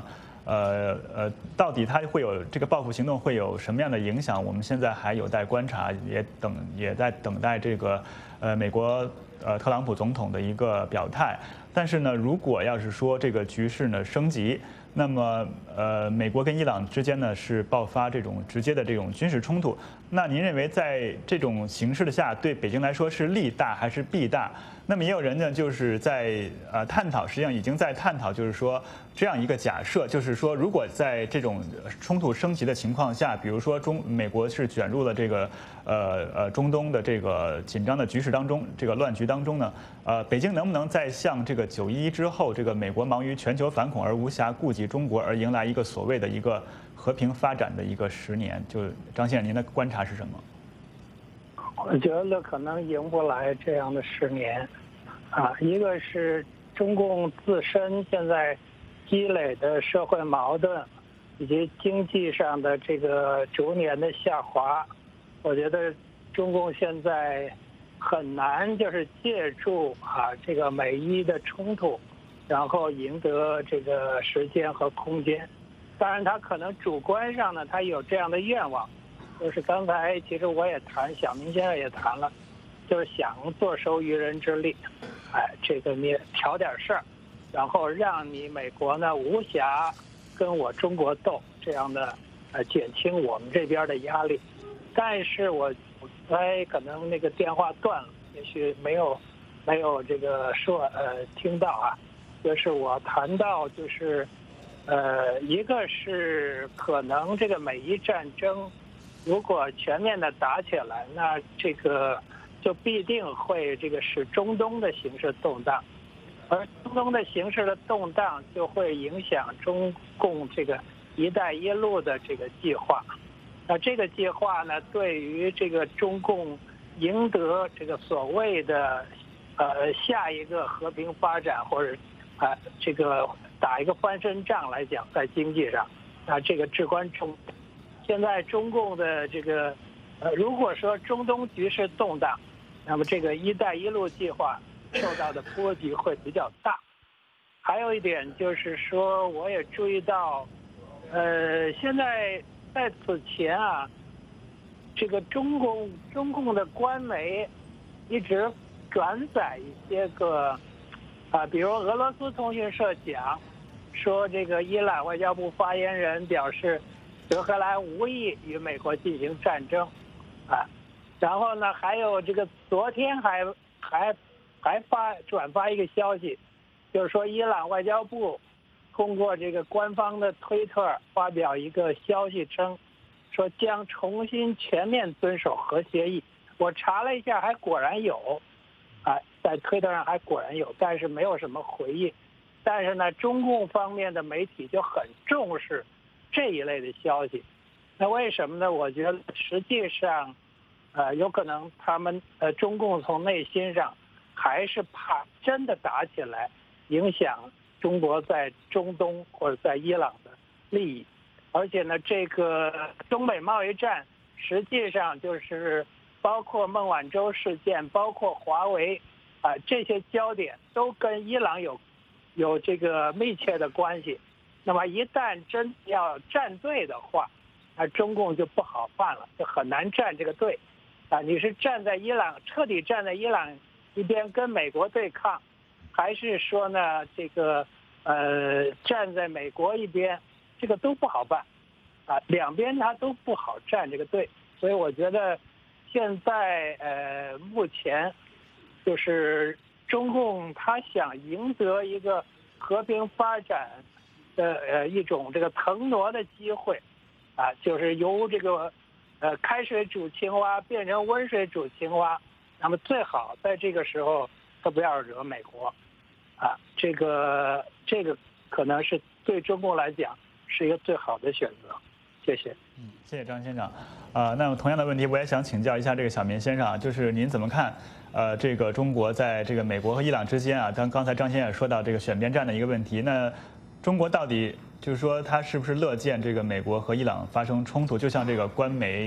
呃呃，到底它会有这个报复行动会有什么样的影响？我们现在还有待观察，也等也在等待这个呃美国呃特朗普总统的一个表态。但是呢，如果要是说这个局势呢升级，那么呃美国跟伊朗之间呢是爆发这种直接的这种军事冲突，那您认为在这种形势的下，对北京来说是利大还是弊大？那么也有人呢，就是在呃探讨，实际上已经在探讨，就是说这样一个假设，就是说如果在这种冲突升级的情况下，比如说中美国是卷入了这个呃呃中东的这个紧张的局势当中，这个乱局当中呢，呃，北京能不能在像这个九一一之后，这个美国忙于全球反恐而无暇顾及中国，而迎来一个所谓的一个和平发展的一个十年？就张先生，您的观察是什么？ 我觉得可能赢不来这样的十年，啊，一个是中共自身现在积累的社会矛盾，以及经济上的这个逐年的下滑，我觉得中共现在很难就是借助啊这个美伊的冲突，然后赢得这个时间和空间。当然，他可能主观上呢，他有这样的愿望。就是刚才其实我也谈，小明先生也谈了，就是想坐收渔人之利，哎，这个你挑点事儿，然后让你美国呢无暇跟我中国斗，这样的呃减轻我们这边的压力。但是我猜可能那个电话断了，也许没有没有这个说呃听到啊，就是我谈到就是呃一个是可能这个美伊战争。如果全面的打起来，那这个就必定会这个使中东的形势动荡，而中东的形势的动荡就会影响中共这个“一带一路”的这个计划。那这个计划呢，对于这个中共赢得这个所谓的呃下一个和平发展或者啊、呃、这个打一个翻身仗来讲，在经济上，啊这个至关重要。现在中共的这个，呃，如果说中东局势动荡，那么这个“一带一路”计划受到的波及会比较大。还有一点就是说，我也注意到，呃，现在在此前啊，这个中共中共的官媒一直转载一些个，啊、呃，比如俄罗斯通讯社讲，说这个伊朗外交部发言人表示。德黑兰无意与美国进行战争，啊，然后呢，还有这个昨天还还还发转发一个消息，就是说伊朗外交部通过这个官方的推特发表一个消息称，说将重新全面遵守核协议。我查了一下，还果然有，啊，在推特上还果然有，但是没有什么回应。但是呢，中共方面的媒体就很重视。这一类的消息，那为什么呢？我觉得实际上，呃，有可能他们呃中共从内心上还是怕真的打起来，影响中国在中东或者在伊朗的利益。而且呢，这个中美贸易战实际上就是包括孟晚舟事件，包括华为啊、呃、这些焦点都跟伊朗有有这个密切的关系。那么一旦真要站队的话，那中共就不好办了，就很难站这个队。啊，你是站在伊朗彻底站在伊朗一边跟美国对抗，还是说呢这个呃站在美国一边，这个都不好办。啊，两边他都不好站这个队。所以我觉得现在呃目前就是中共他想赢得一个和平发展。的呃一种这个腾挪的机会，啊，就是由这个呃开水煮青蛙变成温水煮青蛙，那么最好在这个时候他不要惹美国，啊，这个这个可能是对中共来讲是一个最好的选择。谢谢。 嗯，谢谢张先生。啊、呃，那么同样的问题我也想请教一下这个小明先生啊，就是您怎么看？呃，这个中国在这个美国和伊朗之间啊，当刚才张先生也说到这个选边站的一个问题，那。中国到底就是说，他是不是乐见这个美国和伊朗发生冲突？就像这个官媒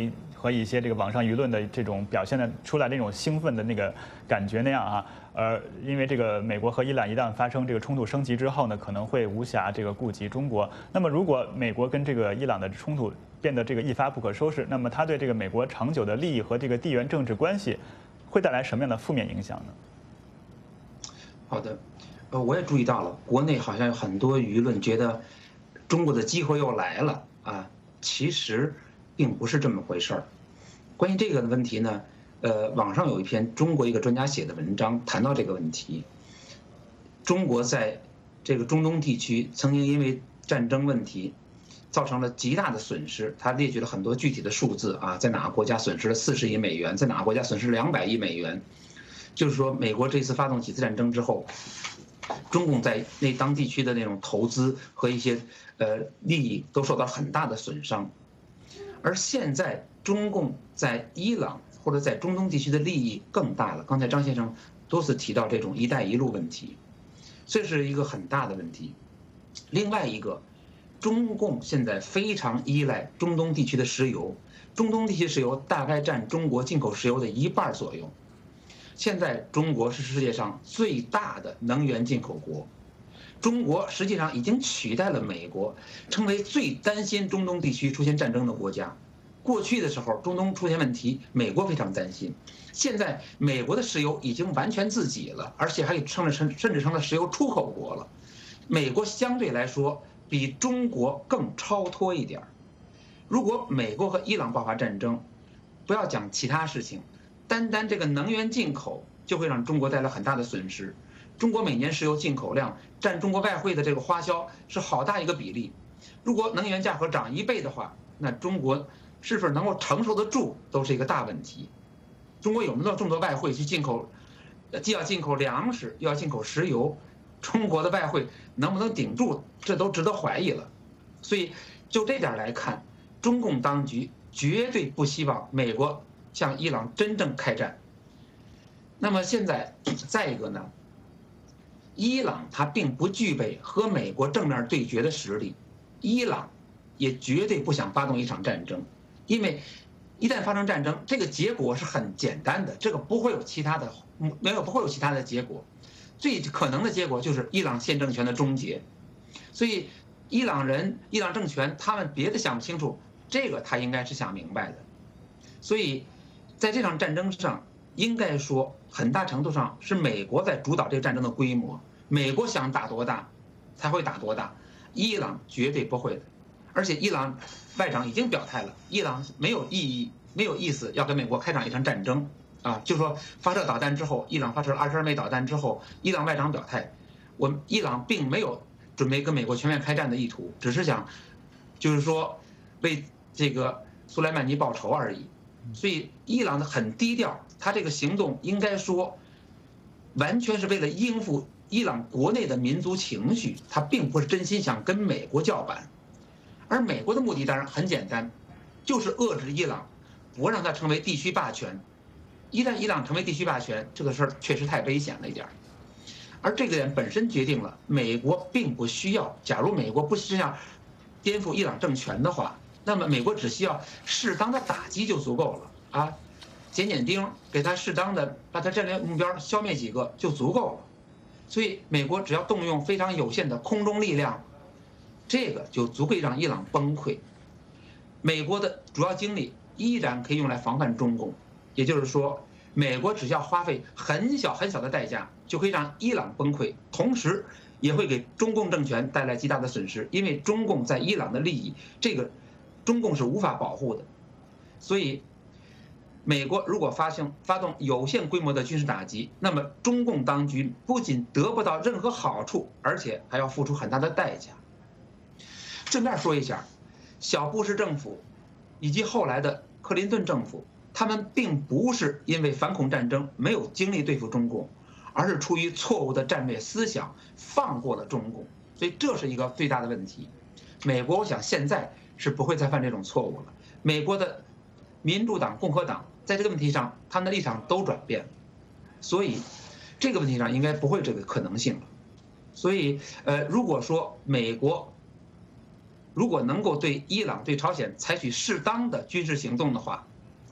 和一些这个网上舆论的这种表现的出来那种兴奋的那个感觉那样啊。呃，因为这个美国和伊朗一旦发生这个冲突升级之后呢，可能会无暇这个顾及中国。那么如果美国跟这个伊朗的冲突变得这个一发不可收拾，那么它对这个美国长久的利益和这个地缘政治关系会带来什么样的负面影响呢？ 好的，呃，我也注意到了，国内好像有很多舆论觉得中国的机会又来了啊，其实并不是这么回事儿。关于这个问题呢，呃，网上有一篇中国一个专家写的文章谈到这个问题。中国在这个中东地区曾经因为战争问题造成了极大的损失，他列举了很多具体的数字啊，在哪个国家损失了四十亿美元，在哪个国家损失两百亿美元。就是说，美国这次发动几次战争之后，中共在那当地区的那种投资和一些呃利益都受到很大的损伤。而现在中共在伊朗或者在中东地区的利益更大了。刚才张先生多次提到这种“一带一路”问题，这是一个很大的问题。另外一个，中共现在非常依赖中东地区的石油，中东地区石油大概占中国进口石油的一半左右。现在中国是世界上最大的能源进口国，中国实际上已经取代了美国，成为最担心中东地区出现战争的国家。过去的时候，中东出现问题，美国非常担心。现在美国的石油已经完全自给了，而且还成了甚甚至成了石油出口国了。美国相对来说比中国更超脱一点。如果美国和伊朗爆发战争，不要讲其他事情，单单这个能源进口就会让中国带来很大的损失。中国每年石油进口量占中国外汇的这个花销是好大一个比例。如果能源价格涨一倍的话，那中国是否能够承受得住都是一个大问题。中国有没有这么多外汇去进口，既要进口粮食又要进口石油，中国的外汇能不能顶住，这都值得怀疑了。所以就这点来看，中共当局绝对不希望美国向伊朗真正开战。那么现在再一个呢，伊朗它并不具备和美国正面对决的实力，伊朗也绝对不想发动一场战争，因为一旦发生战争，这个结果是很简单的，这个不会有其他的，没有不会有其他的结果，最可能的结果就是伊朗现政权的终结。所以伊朗人、伊朗政权他们别的想不清楚，这个他应该是想明白的。所以在这场战争上，应该说很大程度上是美国在主导这个战争的规模，美国想打多大才会打多大，伊朗绝对不会的。而且伊朗外长已经表态了，伊朗没有意义、没有意思要跟美国开展一场战争啊，就说发射导弹之后，伊朗发射了二十二枚导弹之后，伊朗外长表态，我们伊朗并没有准备跟美国全面开战的意图，只是想，就是说为这个苏莱曼尼报仇而已。所以伊朗的很低调，他这个行动应该说完全是为了应付伊朗国内的民族情绪，他并不是真心想跟美国叫板。而美国的目的当然很简单，就是遏制伊朗，不让它成为地区霸权。一旦伊朗成为地区霸权，这个事儿确实太危险了一点。而这个点本身决定了美国并不需要，假如美国不是要颠覆伊朗政权的话，那么美国只需要适当的打击就足够了啊，剪剪钉，给他适当的把他战略目标消灭几个就足够了。所以美国只要动用非常有限的空中力量，这个就足够让伊朗崩溃。美国的主要精力依然可以用来防范中共，也就是说，美国只需要花费很小很小的代价，就可以让伊朗崩溃，同时也会给中共政权带来极大的损失，因为中共在伊朗的利益，这个中共是无法保护的。所以，美国如果发生发动有限规模的军事打击，那么中共当局不仅得不到任何好处，而且还要付出很大的代价。顺便说一下，小布什政府以及后来的克林顿政府，他们并不是因为反恐战争没有精力对付中共，而是出于错误的战略思想放过了中共，所以这是一个最大的问题。美国我想现在是不会再犯这种错误了。美国的民主党、共和党在这个问题上，他们的立场都转变了，所以这个问题上应该不会这个可能性了。所以，呃，如果说美国如果能够对伊朗、对朝鲜采取适当的军事行动的话，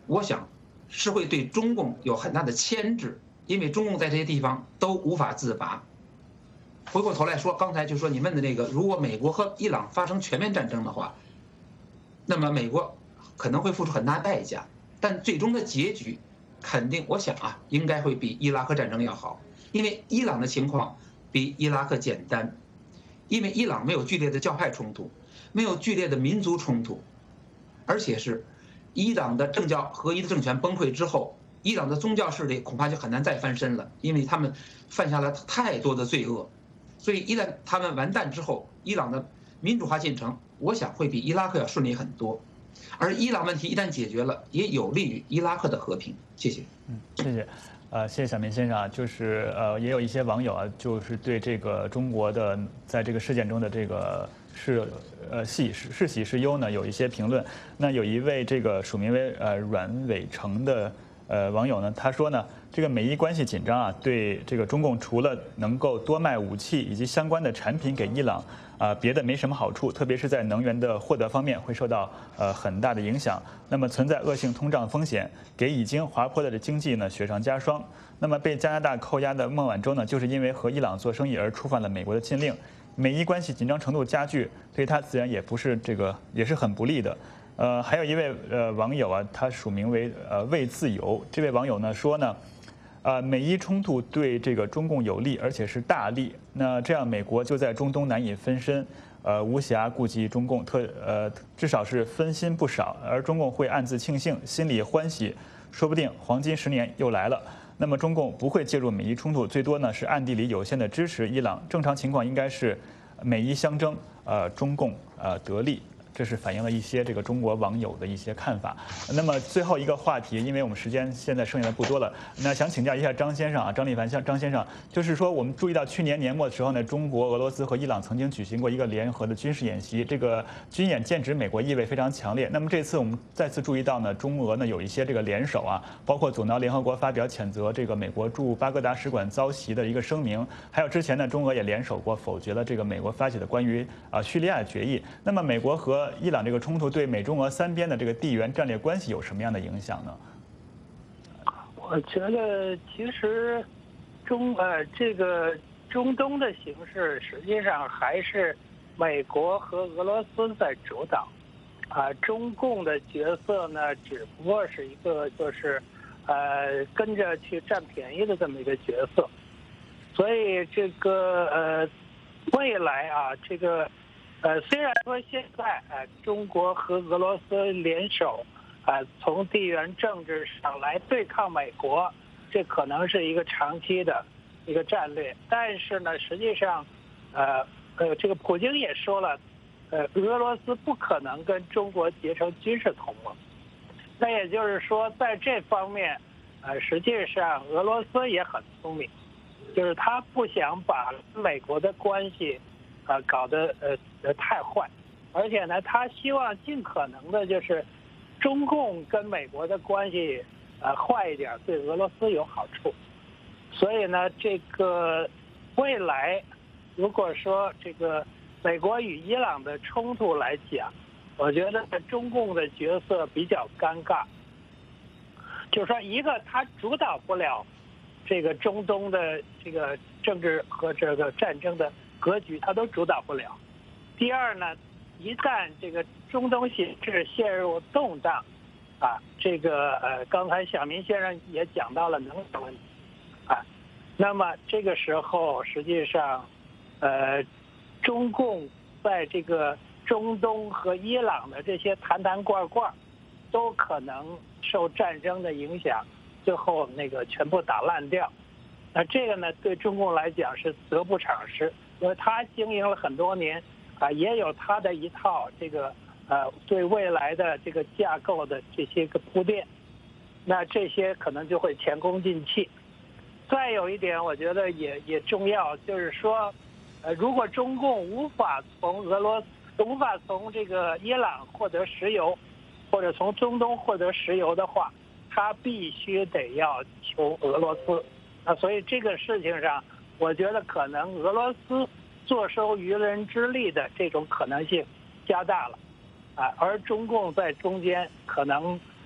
我想是会对中共有很大的牵制，因为中共在这些地方都无法自拔。回过头来说，刚才就说你问的那个，如果美国和伊朗发生全面战争的话，那么美国可能会付出很大代价，但最终的结局肯定，我想啊，应该会比伊拉克战争要好，因为伊朗的情况比伊拉克简单，因为伊朗没有剧烈的教派冲突，没有剧烈的民族冲突，而且是伊朗的政教合一的政权崩溃之后，伊朗的宗教势力恐怕就很难再翻身了，因为他们犯下了太多的罪恶，所以一旦他们完蛋之后，伊朗的民主化进程，我想会比伊拉克要顺利很多。而伊朗问题一旦解决了，也有利于伊拉克的和平。谢谢。 嗯，谢谢。呃，谢谢小明先生啊，就是呃，也有一些网友啊，就是对这个中国的在这个事件中的这个是呃喜是是喜是忧呢，有一些评论。那有一位这个署名为呃阮伟成的呃网友呢，他说呢，这个美伊关系紧张啊，对这个中共除了能够多卖武器以及相关的产品给伊朗啊、呃，别的没什么好处，特别是在能源的获得方面会受到呃很大的影响。那么存在恶性通胀风险，给已经滑坡的经济呢雪上加霜。那么被加拿大扣押的孟晚舟呢，就是因为和伊朗做生意而触犯了美国的禁令，美伊关系紧张程度加剧，对他自然也不是这个也是很不利的。呃，还有一位呃网友啊，他署名为呃为自由，这位网友呢说呢。呃，美伊冲突对这个中共有利，而且是大利。那这样，美国就在中东难以分身，呃，无暇顾及中共，特呃至少是分心不少。而中共会暗自庆幸，心里欢喜，说不定黄金十年又来了。那么中共不会介入美伊冲突，最多呢是暗地里有限的支持伊朗。正常情况应该是美伊相争，呃，中共呃得利。这是反映了一些这个中国网友的一些看法。那么最后一个话题，因为我们时间现在剩下的不多了，那想请教一下张先生啊，张立凡像张先生，就是说我们注意到去年年末的时候呢，中国、俄罗斯和伊朗曾经举行过一个联合的军事演习，这个军演剑指美国意味非常强烈。那么这次我们再次注意到呢，中俄呢有一些这个联手啊，包括阻挠联合国发表谴责这个美国驻巴格达使馆遭袭的一个声明，还有之前呢，中俄也联手过否决了这个美国发起的关于啊叙利亚决议。那么美国和伊朗这个冲突对美中俄三边的这个地缘战略关系有什么样的影响呢？ 我觉得其实中呃这个中东的形势实际上还是美国和俄罗斯在主导，啊，中共的角色呢只不过是一个就是呃跟着去占便宜的这么一个角色，所以这个呃未来啊这个。呃，虽然说现在呃中国和俄罗斯联手，啊、呃，从地缘政治上来对抗美国，这可能是一个长期的一个战略。但是呢，实际上，呃呃，这个普京也说了，呃，俄罗斯不可能跟中国结成军事同盟。那也就是说，在这方面，呃，实际上俄罗斯也很聪明，就是他不想把美国的关系。呃，搞得呃呃太坏，而且呢，他希望尽可能的就是中共跟美国的关系呃坏一点，对俄罗斯有好处。所以呢，这个未来如果说这个美国与伊朗的冲突来讲，我觉得中共的角色比较尴尬，就是说一个他主导不了这个中东的这个政治和这个战争的。格局他都主导不了。第二呢，一旦这个中东形势陷入动荡，啊，这个呃，刚才小明先生也讲到了能源问题，啊，那么这个时候实际上，呃，中共在这个中东和伊朗的这些坛坛罐罐，都可能受战争的影响，最后那个全部打烂掉。那这个呢，对中共来讲是得不偿失。因为他经营了很多年，啊，也有他的一套这个呃对未来的这个架构的这些个铺垫，那这些可能就会前功尽弃。再有一点，我觉得也也重要，就是说，呃，如果中共无法从俄罗斯、无法从这个伊朗获得石油，或者从中东获得石油的话，他必须得要求俄罗斯。啊，所以这个事情上。我觉得可能俄罗斯坐收渔人之利的这种可能性加大了，啊，而中共在中间可能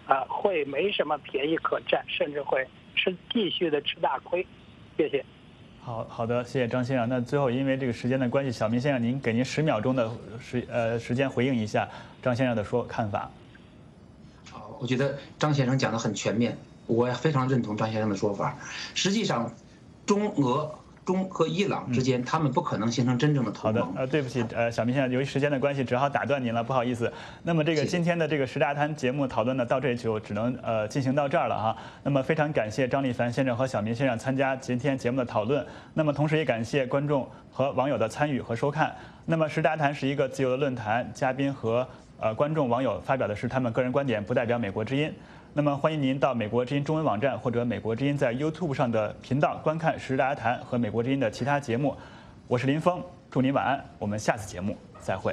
啊，会没什么便宜可占，甚至会吃继续的吃大亏。谢谢。 好好的，谢谢张先生。那最后因为这个时间的关系，小明先生，您给您十秒钟的时呃时间回应一下张先生的说看法。 好，我觉得张先生讲的很全面，我也非常认同张先生的说法。实际上，中俄。中和伊朗之间，他们不可能形成真正的同盟。 好的，呃，对不起，呃，小明先生，由于时间的关系，只好打断您了，不好意思。那么这个今天的这个十大谈节目讨论呢，到这里就只能呃进行到这儿了哈。那么非常感谢张立凡先生和小明先生参加今天节目的讨论。那么同时也感谢观众和网友的参与和收看。那么十大谈是一个自由的论坛，嘉宾和呃观众网友发表的是他们个人观点，不代表美国之音。那么欢迎您到美国之音中文网站或者美国之音在 YouTube 上的频道观看《时事大家谈》和美国之音的其他节目。我是林峰，祝您晚安，我们下次节目再会。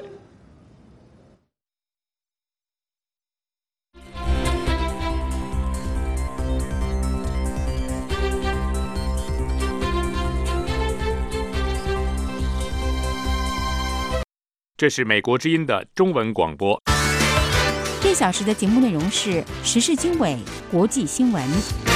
这是美国之音的中文广播。 这小时的节目内容是时事经纬、国际新闻。